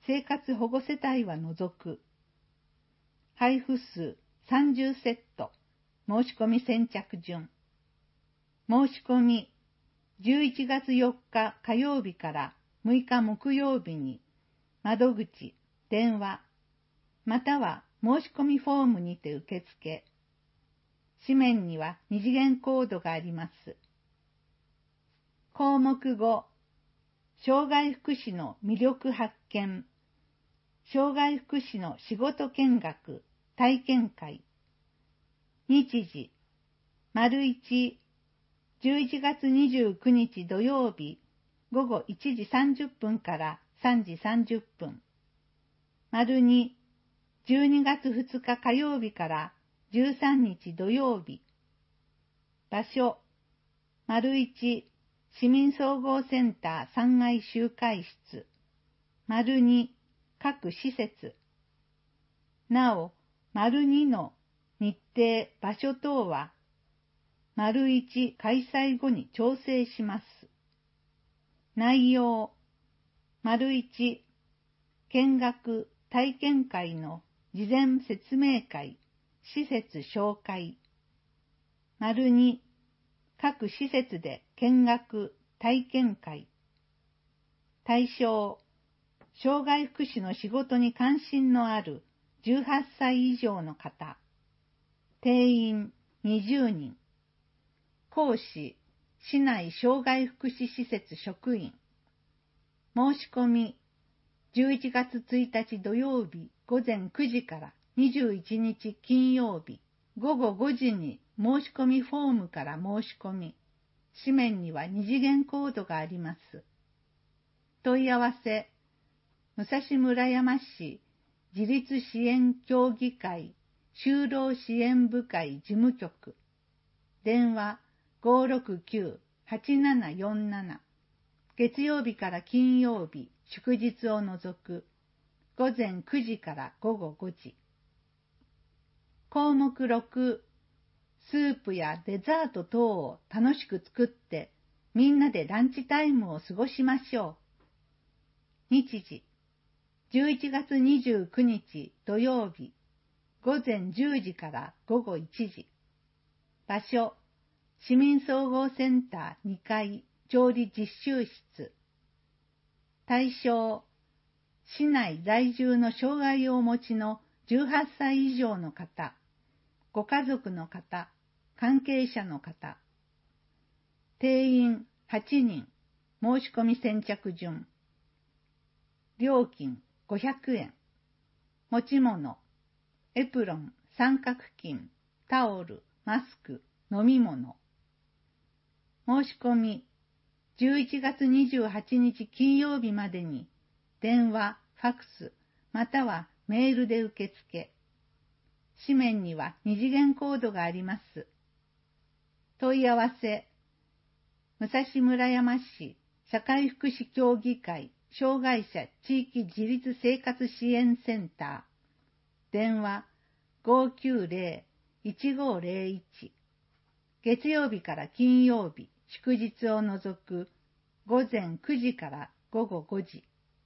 生活保護世帯は除く。配布数さんじゅうセット、申し込み先着順。申し込みじゅういちがつよっか火曜日からむいか木曜日に窓口、電話、または申し込みフォームにて受付。紙面には二次元コードがあります。項目ご、障害福祉の魅力発見。障害福祉の仕事見学、体験会。日時、丸一、じゅういちがつにじゅうくにち土曜日、午後いちじさんじゅっぷんからさんじさんじゅっぷん。丸に、じゅうにがつふつか火曜日からじゅうさんにち土曜日。場所、丸一、市民総合センターさんがい集会室。丸に、各施設。なお、丸にの日程、場所等は、丸一開催後に調整します。内容、丸一、見学、体験会の事前説明会、施設紹介。丸二、各施設で見学、体験会。対象、障害福祉の仕事に関心のあるじゅうはっさい以上の方。定員にじゅうにん。講師、市内障害福祉施設職員。申し込み、じゅういちがつついたち土曜日午前くじからにじゅういちにち金曜日午後ごじに申し込みフォームから申し込み、紙面には二次元コードがあります。問い合わせ、武蔵村山市自立支援協議会就労支援部会事務局。電話ごーろくきゅう はちななよんなな。月曜日から金曜日、祝日を除く、午前くじから午後ごじ。項目ろく、スープやデザート等を楽しく作って、みんなでランチタイムを過ごしましょう。日時、じゅういちがつにじゅうくにち土曜日、午前じゅうじから午後いちじ。場所、市民総合センターにかい調理実習室。対象、市内在住の障害をお持ちのじゅうはっさい以上の方、ご家族の方、関係者の方。定員はちにん、申し込み先着順。料金ごひゃくえん。持ち物、エプロン、三角巾、タオル、マスク、飲み物。申し込み、じゅういちがつにじゅうはちにち金曜日までに、電話、ファクス、またはメールで受付。紙面には二次元コードがあります。問い合わせ、武蔵村山市社会福祉協議会障害者地域自立生活支援センター。電話ごーきゅうぜろ いちごーぜろいち。月曜日から金曜日、祝日を除く午前くじから午後ごじ。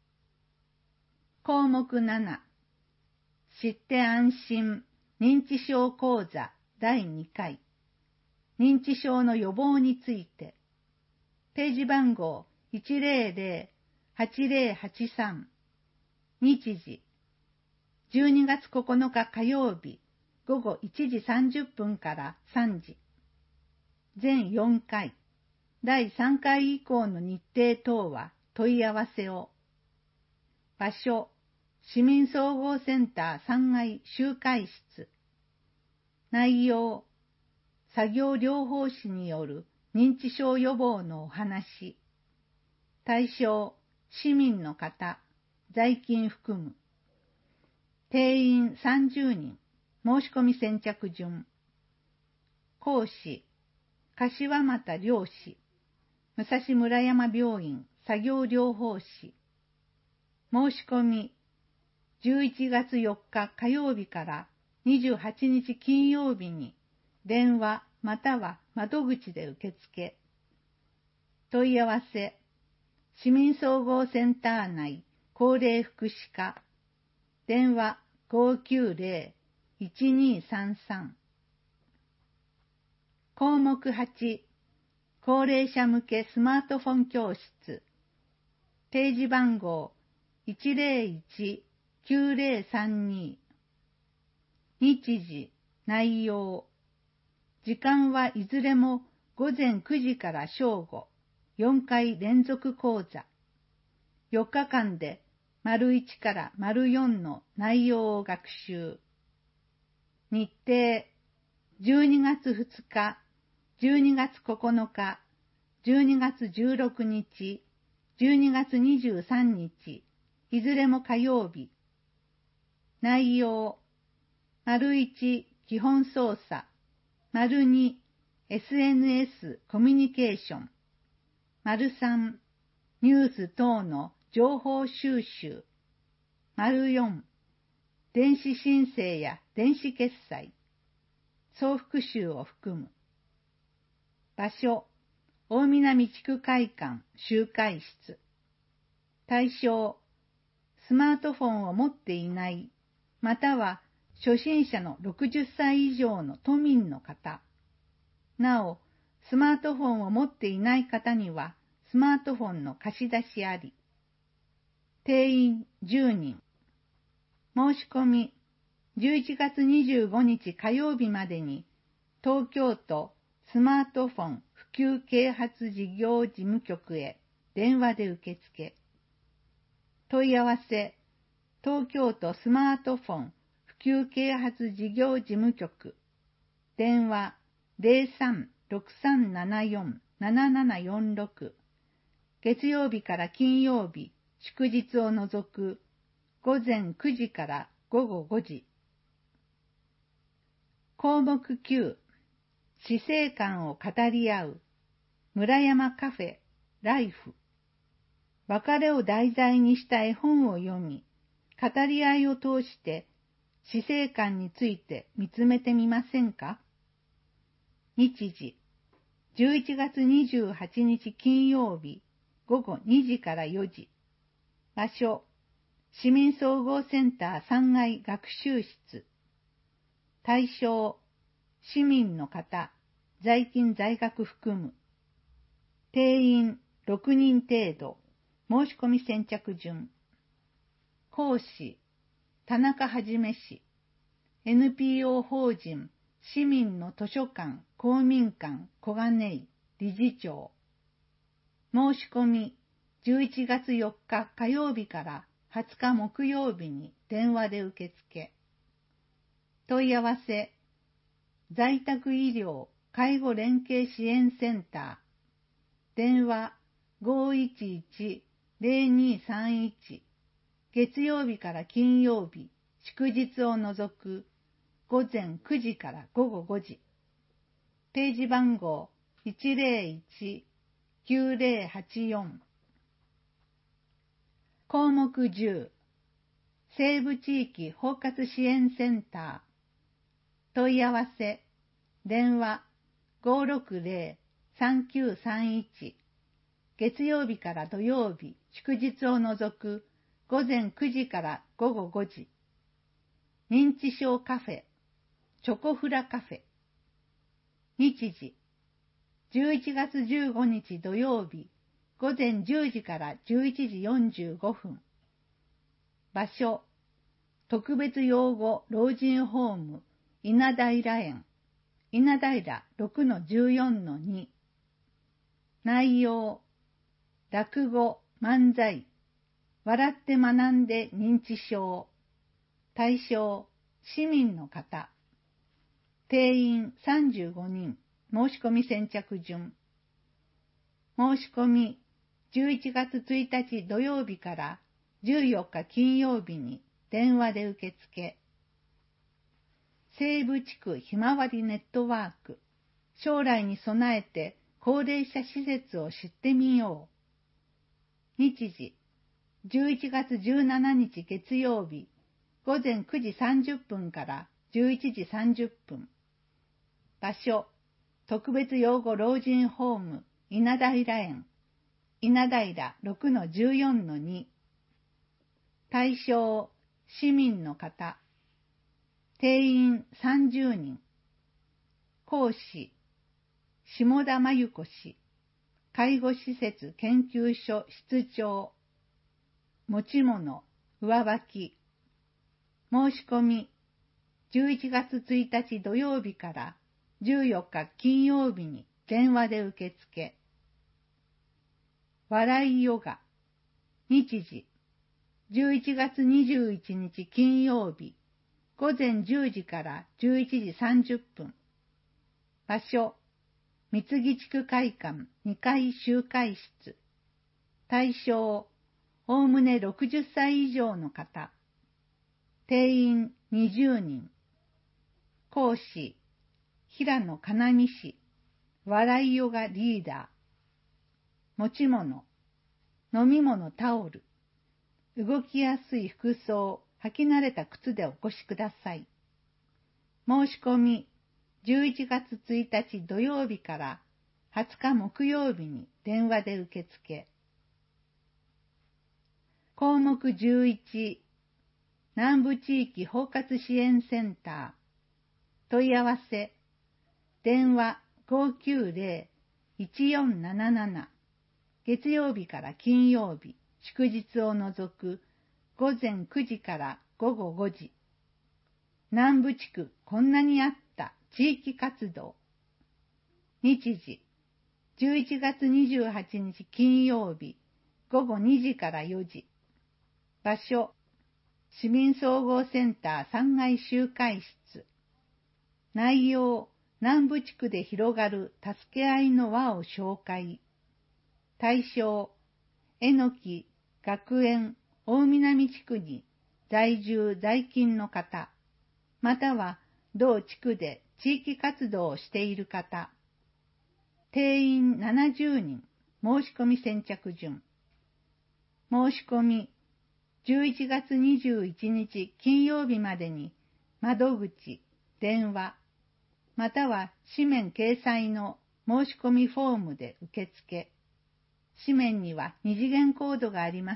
項目なな、知って安心認知症講座だいにかい。認知症の予防について。ページ番号いちぜろぜろ はちぜろはちさん。日時、じゅうにがつここのか火曜日、午後いちじさんじゅっぷんからさんじ。全よんかい。だいさんかい以降の日程等は問い合わせを。場所、市民総合センターさんがい集会室。内容、作業療法士による認知症予防のお話。対象、市民の方、在勤含む。定員さんじゅうにん、申し込み先着順。講師、柏又良士、武蔵村山病院作業療法士。申し込み、じゅういちがつよっか火曜日からにじゅうはちにち金曜日に電話または窓口で受付。問い合わせ、市民総合センター内高齢福祉課、電話 ごーきゅうぜろ いちにーさんさん。項目はち、高齢者向けスマートフォン教室、ページ番号 いちぜろいちきゅうぜろさんに。日時、内容。時間はいずれもごぜんくじから正午、よんかい連続講座。よっかかんで丸いちから丸よんの内容を学習。日程、じゅうにがつふつか、じゅうにがつここのか、じゅうにがつじゅうろくにち、じゅうにがつにじゅうさんにち、いずれも火曜日。内容、丸いち、基本操作、丸に、エスエヌエス コミュニケーション、丸さん、ニュース等の情報収集、丸よん、電子申請や電子決済、総復習を含む。場所、大南地区会館集会室。対象、スマートフォンを持っていない、または初心者のろくじゅっさい以上の都民の方。なお、スマートフォンを持っていない方には、スマートフォンの貸し出しあり。定員じゅうにん。申し込み、じゅういちがつにじゅうごにち火曜日までに、東京都スマートフォン普及啓発事業事務局へ電話で受付。問い合わせ、東京都スマートフォン普及啓発事業事務局、電話 ゼロさん ろくさんななよん ななななよんろく、月曜日から金曜日、祝日を除くごぜんくじからごごごじ。項目きゅう、死生観を語り合う、村山カフェ、ライフ。別れを題材にした絵本を読み、語り合いを通して死生観について見つめてみませんか？日時、じゅういちがつにじゅうはちにち金曜日、ごごにじからよじ。場所、市民総合センターさんがい学習室。対象、市民の方、在勤在学含む。定員ろくにん程度。申し込み先着順。講師、田中はじめ氏。エヌピーオー 法人、市民の図書館、公民館、小金井、理事長。申し込み、じゅういちがつよっか火曜日からはつか木曜日に電話で受付。問い合わせ、在宅医療介護連携支援センター、電話 ごーいちいち ぜろにーさんいち、月曜日から金曜日、祝日を除くごぜんくじからごごごじ。ページ番号 いちぜろいちきゅうぜろはちよん。項目じゅう、西部地域包括支援センター。問い合わせ、電話 ごーろくぜろ さんきゅうさんいち。月曜日から土曜日、祝日を除くごぜんくじからごごごじ。認知症カフェ、チョコフラカフェ。日時、じゅういちがつじゅうごにち土曜日、ごぜんじゅうじからじゅういちじよんじゅうごふん。場所、特別養護老人ホーム、稲平園、稲平 ろくのじゅうよんのに。内容、落語、漫才、笑って学んで認知症。対象、市民の方。定員さんじゅうごにん。申し込み先着順。申し込み、じゅういちがつついたち土曜日からじゅうよっか金曜日に電話で受付。西部地区ひまわりネットワーク。将来に備えて高齢者施設を知ってみよう。日時、じゅういちがつじゅうしちにち月曜日、ごぜんくじさんじゅっぷんからじゅういちじさんじゅっぷん。場所、特別養護老人ホーム、稲平園、稲平 ろくのじゅうよんのに。 対象、市民の方。定員さんじゅうにん。講師、下田真由子氏。介護施設研究所室長。持ち物、上履き。申し込み、じゅういちがつついたち土曜日からじゅうよっか金曜日に電話で受付。笑いヨガ。日時、じゅういちがつにじゅういちにち金曜日、ごぜんじゅうじからじゅういちじさんじゅっぷん。場所、三木地区会館にかい集会室。対象、おおむねろくじゅっさい以上の方。定員にじゅうにん。講師、平野かなみ氏。笑いヨガリーダー。持ち物、飲み物タオル。動きやすい服装、履き慣れた靴でお越しください。申し込み、じゅういちがつついたち土曜日からはつか木曜日に電話で受付。項目じゅういち、南部地域包括支援センター。問い合わせ、電話 ごきゅうぜろ いちよんなななな。月曜日から金曜日、祝日を除くごぜんくじからごごごじ。南部地区こんなにあった地域活動。日時、じゅういちがつにじゅうはちにち金曜日、ごごにじからよじ。場所、市民総合センターさんがい集会室。内容、南部地区で広がる助け合いの輪を紹介。対象、えのき学園大南地区に在住在勤の方、または同地区で地域活動をしている方。定員ななじゅうにん。申し込み先着順。申し込み、じゅういちがつにじゅういちにち金曜日までに窓口、電話、または紙面掲載の申し込みフォームで受付。紙面には二次元コードがあります。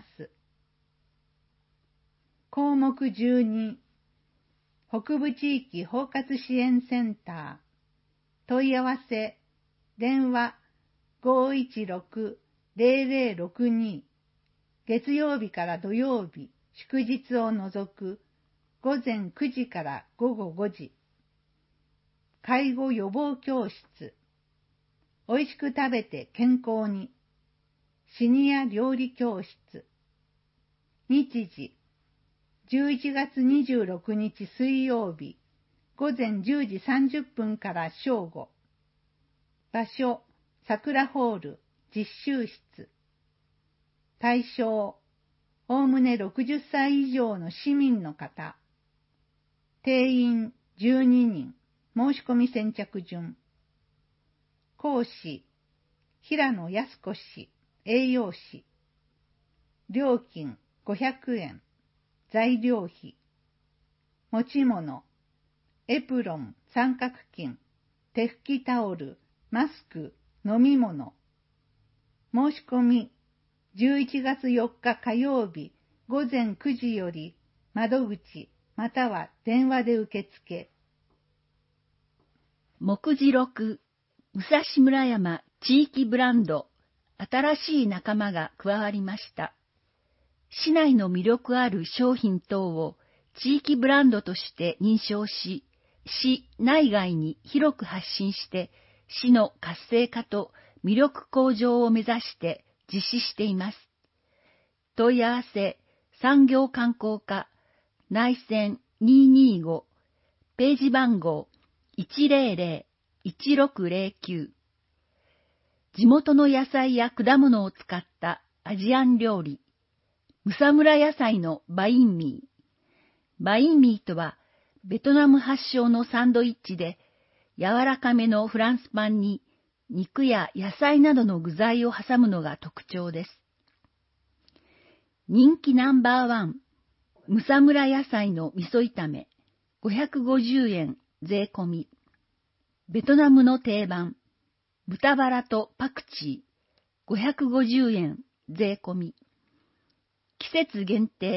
項目じゅうに、北部地域包括支援センター。問い合わせ、電話 ごいちろく ぜろぜろろくに。月曜日から土曜日、祝日を除くごぜんくじからごごごじ。介護予防教室。おいしく食べて健康に。シニア料理教室。日時、じゅういちがつにじゅうろくにち水曜日、ごぜんじゅうじさんじゅっぷんから正午。場所、桜ホール、実習室。対象、おおむねろくじゅっさい以上の市民の方。定員じゅうににん。申し込み先着順。講師、平野靖子氏、栄養士。料金ごひゃくえん。材料費。持ち物、エプロン、三角巾、手拭きタオル、マスク、飲み物。申し込み、じゅういちがつよっか火曜日ごぜんくじより窓口または電話で受付。 目次ろく、武蔵村山地域ブランド、新しい仲間が加わりました。市内の魅力ある商品等を地域ブランドとして認証し、市内外に広く発信して、市の活性化と魅力向上を目指して実施しています。問い合わせ、産業観光課、内線にーにーご、ページ番号 いちぜろぜろ いちろくぜろきゅう。地元の野菜や果物を使ったアジアン料理、ムサムラ野菜のバインミー。バインミーとは、ベトナム発祥のサンドイッチで、柔らかめのフランスパンに肉や野菜などの具材を挟むのが特徴です。人気ナンバーワン、ムサムラ野菜の味噌炒め、ごひゃくごじゅうえん税込み。ベトナムの定番、豚バラとパクチー、ごひゃくごじゅうえん税込み。季節限定、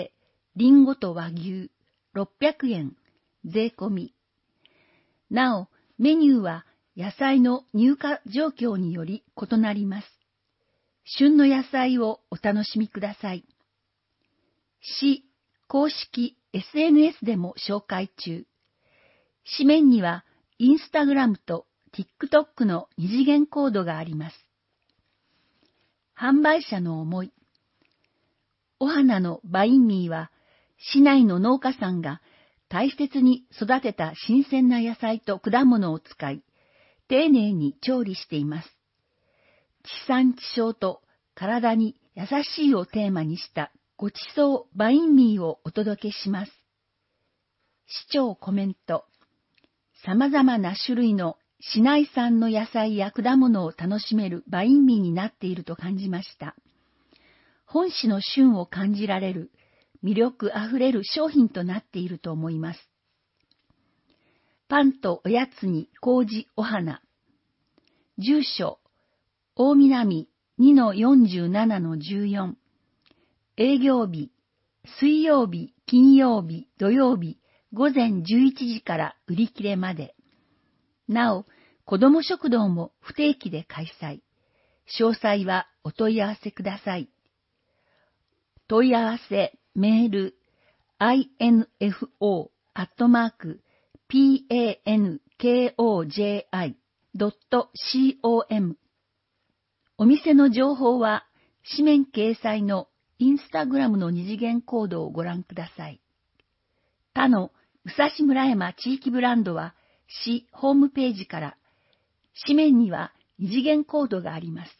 リンゴと和牛ろっぴゃくえん、税込み。なお、メニューは野菜の入荷状況により異なります。旬の野菜をお楽しみください。市公式 エスエヌエス でも紹介中。紙面にはインスタグラムと TikTok の二次元コードがあります。販売者の思い。お花のバインミーは、市内の農家さんが大切に育てた新鮮な野菜と果物を使い、丁寧に調理しています。地産地消と体に優しいをテーマにしたごちそうバインミーをお届けします。市長コメント。様々な種類の市内産の野菜や果物を楽しめるバインミーになっていると感じました。本市の旬を感じられる魅力あふれる商品となっていると思います。パンとおやつに麹お花。住所、大南 にのよんじゅうななのじゅうよん。営業日、水曜日、金曜日、土曜日、ごぜんじゅういちじから売り切れまで。なお、子ども食堂も不定期で開催。詳細はお問い合わせください。問い合わせ、メール、アイエヌエフオー アットマーク、ピーエーエヌケーオージェーアイ ドットコム。お店の情報は、紙面掲載のインスタグラムの二次元コードをご覧ください。他の武蔵村山地域ブランドは、市ホームページから、紙面には二次元コードがあります。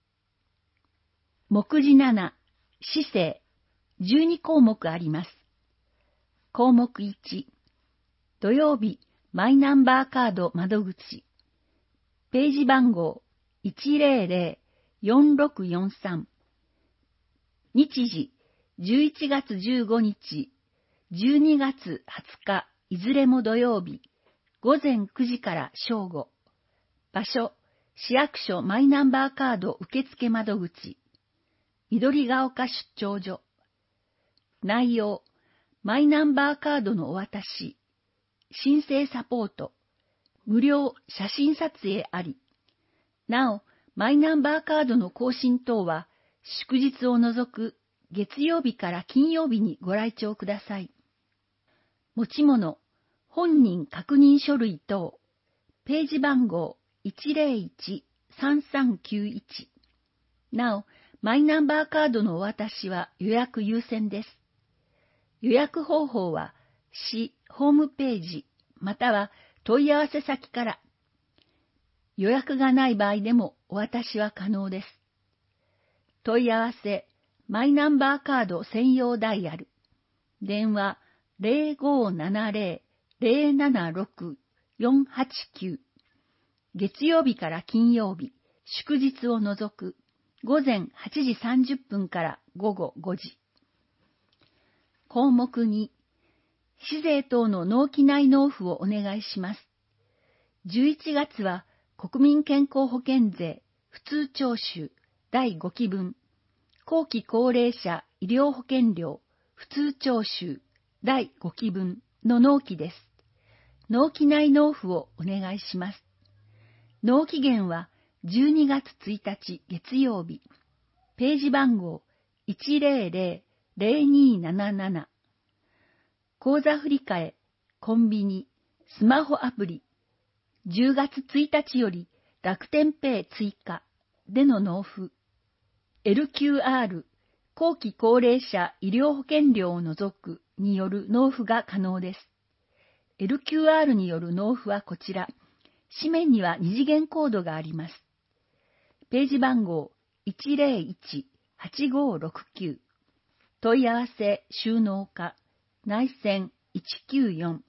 目次なな、市政、じゅうにこうもくあります。項目いち、土曜日マイナンバーカード窓口、ページ番号 いちぜろぜろよんろくよんさん、日時じゅういちがつじゅうごにち、じゅうにがつはつか、いずれも土曜日、ごぜんくじから正午、場所、市役所マイナンバーカード受付窓口、緑が丘出張所。内容、マイナンバーカードのお渡し、申請サポート、無料写真撮影あり。なお、マイナンバーカードの更新等は、祝日を除く月曜日から金曜日にご来庁ください。持ち物、本人確認書類等、ページ番号 いちぜろいちさんさんきゅういち。なお、マイナンバーカードのお渡しは予約優先です。予約方法は、市ホームページ、または問い合わせ先から。予約がない場合でもお渡しは可能です。問い合わせ、マイナンバーカード専用ダイヤル。電話 ゼロごーななゼロ ゼロななろく よんはちきゅう。月曜日から金曜日、祝日を除く、ごぜんはちじさんじゅっぷんからごごごじ。項目に、市税等の納期内納付をお願いします。じゅういちがつは国民健康保険税普通徴収だいごき分、後期高齢者医療保険料普通徴収だいごき分の納期です。納期内納付をお願いします。納期限はじゅうにがつついたち月曜日。ページ番号 いちぜろぜろ ゼロにーなななな。口座振替、コンビニ、スマホアプリ、じゅうがつついたちより楽天ペイ追加での納付。エルキューアール、後期高齢者医療保険料を除くによる納付が可能です。エルキューアール による納付はこちら。紙面には二次元コードがあります。ページ番号 いちぜろいちはちごろくきゅう。問い合わせ収納課内線いちきゅうよん。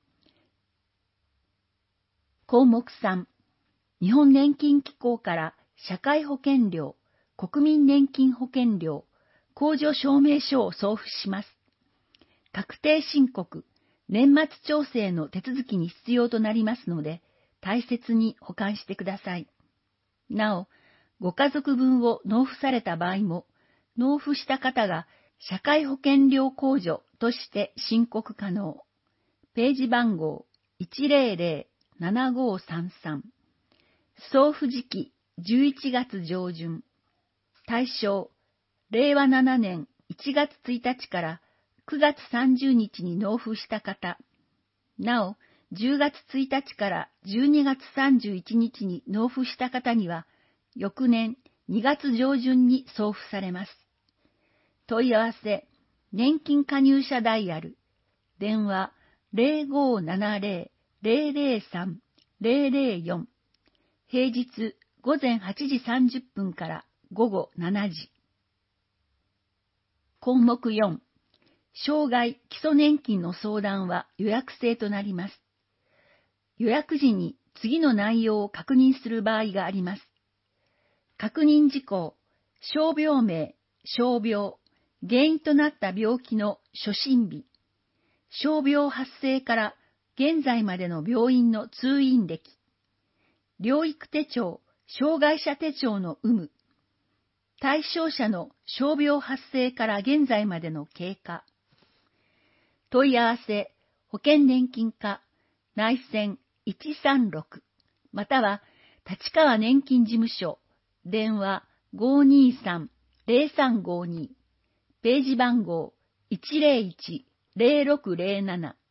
項目さん、日本年金機構から社会保険料、国民年金保険料、控除証明書を送付します。確定申告、年末調整の手続きに必要となりますので、大切に保管してください。なお、ご家族分を納付された場合も、納付した方が社会保険料控除として申告可能。ページ番号 いちぜろぜろななごさんさん。送付時期じゅういちがつ上旬。対象、れいわななねんいちがつついたちからくがつさんじゅうにちに納付した方。なお、じゅうがつついたちからじゅうにがつさんじゅういちにちに納付した方には、翌年にがつ上旬に送付されます。問い合わせ、年金加入者ダイヤル、電話ぜろごななぜろぜろぜろさんぜろぜろよん、平日ごぜんはちじさんじゅっぷんからごごしちじ。項目よん、障害基礎年金の相談は予約制となります。予約時に次の内容を確認する場合があります。確認事項、傷病名、傷病、原因となった病気の初診日、傷病発生から現在までの病院の通院歴、療育手帳、障害者手帳の有無、対象者の傷病発生から現在までの経過、問い合わせ、保険年金課、内線いちさんろく、または立川年金事務所、電話ごーにーさんぜろさんごーに、ページ番号いちぜろいちぜろろくぜろなな。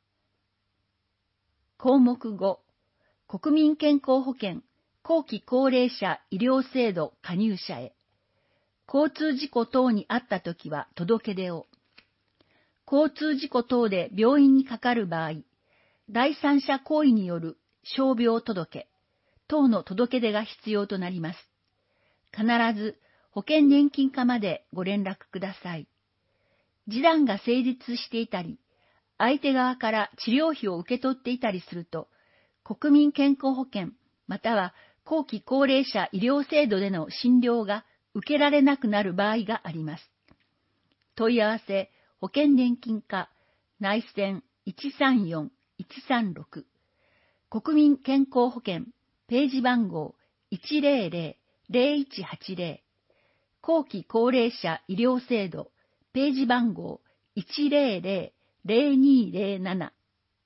項目ご、国民健康保険後期高齢者医療制度加入者へ。交通事故等にあったときは届け出を。交通事故等で病院にかかる場合、第三者行為による傷病届等の届け出が必要となります。必ず保険年金課までご連絡ください。示談が成立していたり、相手側から治療費を受け取っていたりすると、国民健康保険または後期高齢者医療制度での診療が受けられなくなる場合があります。問い合わせ、保険年金課、内線いちさんよんいちさんろく、国民健康保険、ページ番号いちぜろぜろぜろいちはちぜろ、後期高齢者医療制度、ページ番号いちぜろぜろぜろにぜろなな。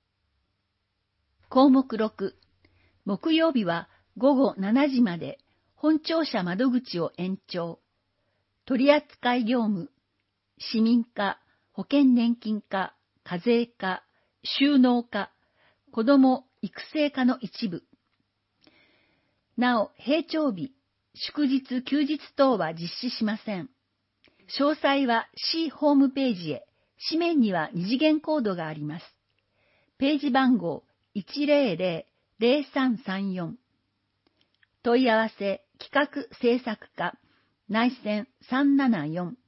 項目ろく、木曜日はごごしちじまで本庁舎窓口を延長。取扱業務、市民課、保険年金課、課税課、収納課、子ども育成課の一部。なお、平常日、祝日、休日等は実施しません。詳細は市ホームページへ、紙面には二次元コードがあります。ページ番号いちぜろぜろぜろさんさんよん。問い合わせ、企画制作課、内線さんななよん。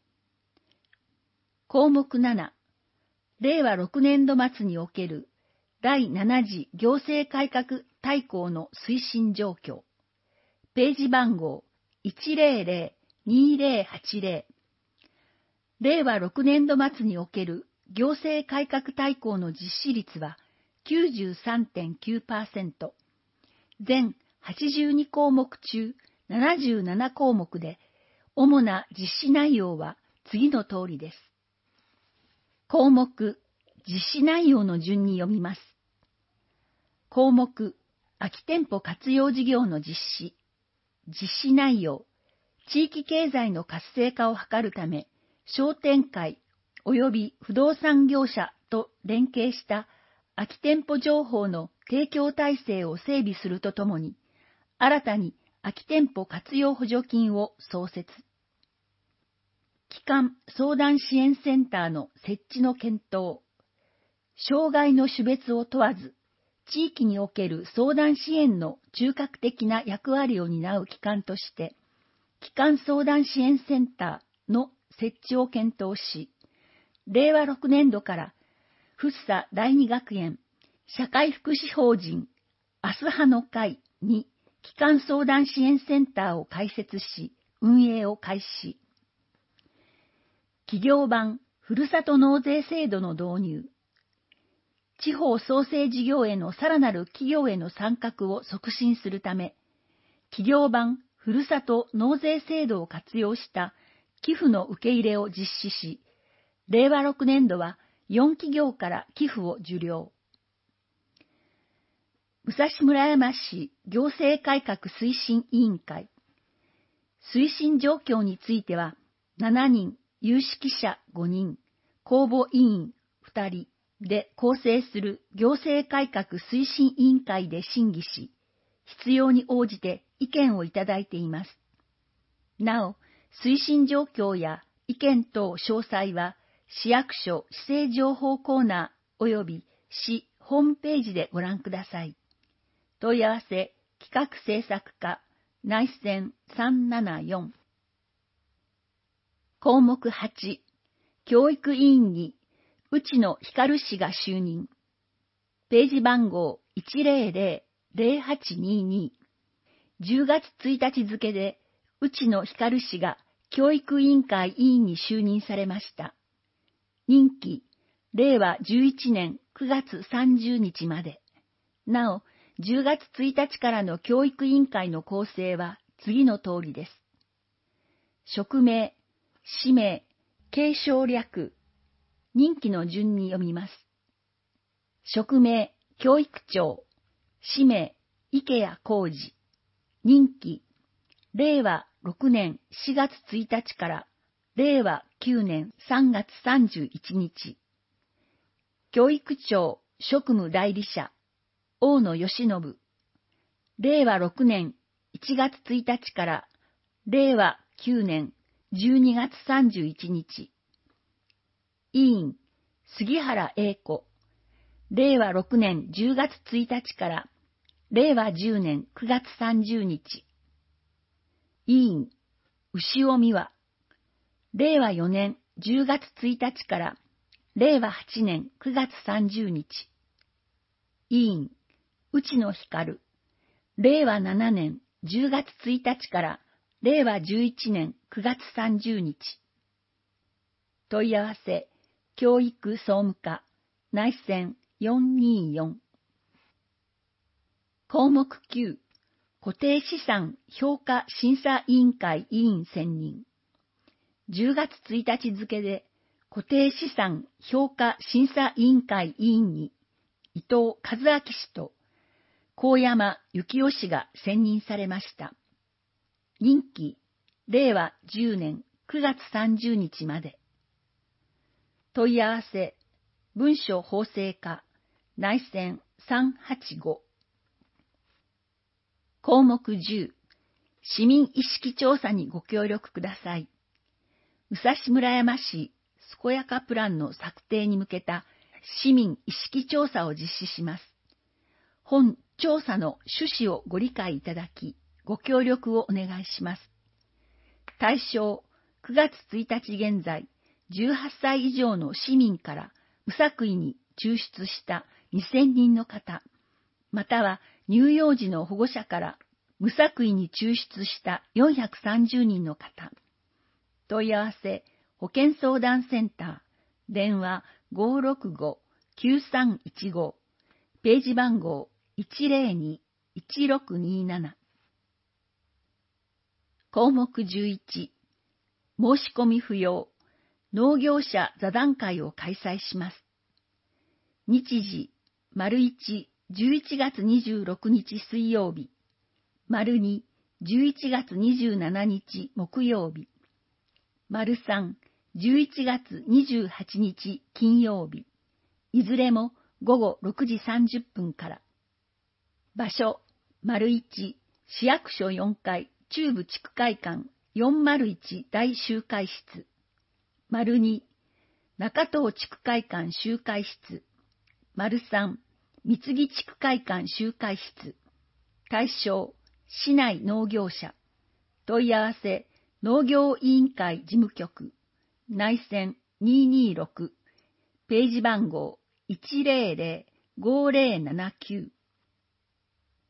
項目なな、れいわろくねんど末における第なな次行政改革大綱の推進状況。ページ番号いちぜろぜろにぜろはちぜろ。れいわろくねんど末における行政改革大綱の実施率は きゅうじゅうさんてんきゅうパーセント。全はちじゅうにこうもく中ななじゅうななこうもくで、主な実施内容は次の通りです。項目、実施内容の順に読みます。項目、空き店舗活用事業の実施。実施内容、地域経済の活性化を図るため、商店会及び不動産業者と連携した空き店舗情報の提供体制を整備するとともに、新たに空き店舗活用補助金を創設。基幹相談支援センターの設置の検討。障害の種別を問わず、地域における相談支援の中核的な役割を担う機関として、基幹相談支援センターの設置を検討し、れいわろくねんどから福生第二学園社会福祉法人あすはの会に基幹相談支援センターを開設し、運営を開始。企業版ふるさと納税制度の導入。地方創生事業へのさらなる企業への参画を促進するため、企業版ふるさと納税制度を活用した寄付の受け入れを実施し、れいわろくねんどはよんきぎょうから寄付を受領。武蔵村山市行政改革推進委員会。推進状況については、しちにん、有識者ごにん、公募委員ふたりで構成する行政改革推進委員会で審議し、必要に応じて意見をいただいています。なお、推進状況や意見等詳細は、市役所市政情報コーナー及び市ホームページでご覧ください。問い合わせ、企画制作課、内線さんななよん。項目はち、教育委員に内野光氏が就任。ページ番号いちぜろぜろぜろはちにに。じゅうがつついたち付で内野光氏が教育委員会委員に就任されました。任期、れいわじゅういちねんくがつさんじゅうにちまで。なお、じゅうがつついたちからの教育委員会の構成は次の通りです。職名、氏名、継承略、任期の順に読みます。職名、教育長、氏名、池谷浩二、任期、れいわろくねんしがつついたちかられいわきゅうねんさんがつさんじゅういちにち。教育庁職務代理者、大野義信。れいわろくねんいちがつついたちかられいわきゅうねんじゅうにがつさんじゅういちにち。委員、杉原英子。れいわろくねんじゅうがつついたちかられいわじゅうねんくがつさんじゅうにち。委員、牛尾美和。れいわよねんじゅうがつついたちかられいわはちねんくがつさんじゅうにち。委員、内野光。れいわななねんじゅうがつついたちかられいわじゅういちねんくがつさんじゅうにち。問い合わせ、教育総務課、内線よんにーよん。項目きゅう、固定資産評価審査委員会委員選任。じゅうがつついたち付で固定資産評価審査委員会委員に伊藤和明氏と高山幸雄氏が選任されました。任期、れいわじゅうねんくがつさんじゅうにちまで。問い合わせ、文書法制課、内線さんはちご。項目じゅう、市民意識調査にご協力ください。武蔵村山市健やかプランの策定に向けた市民意識調査を実施します。本調査の趣旨をご理解いただき、ご協力をお願いします。対象、くがつついたち現在、じゅうはっさい以上の市民から無作為に抽出したにせんにんの方、または乳幼児の保護者から無作為に抽出したよんひゃくさんじゅうにんの方。問い合わせ、保健相談センター、電話 ごーろくごーきゅうさんいちご、ページ番号 いちぜろにーいちろくにーなな。項目じゅういち、申し込み不要、農業者座談会を開催します。日時、丸いち、じゅういちがつにじゅうろくにち水曜日、丸に、じゅういちがつにじゅうしちにち木曜日、丸さん、じゅういちがつにじゅうはちにち金曜日、いずれもごごろくじさんじゅっぷんから。場所、丸いち、市役所よんかい中部地区会館よんまるいち大集会室。丸に、中東地区会館集会室。丸さん、三木地区会館集会室。対象、市内農業者。問い合わせ、農業委員会事務局。内線にーにーろく。ページ番号いちぜろぜろごーぜろななきゅう。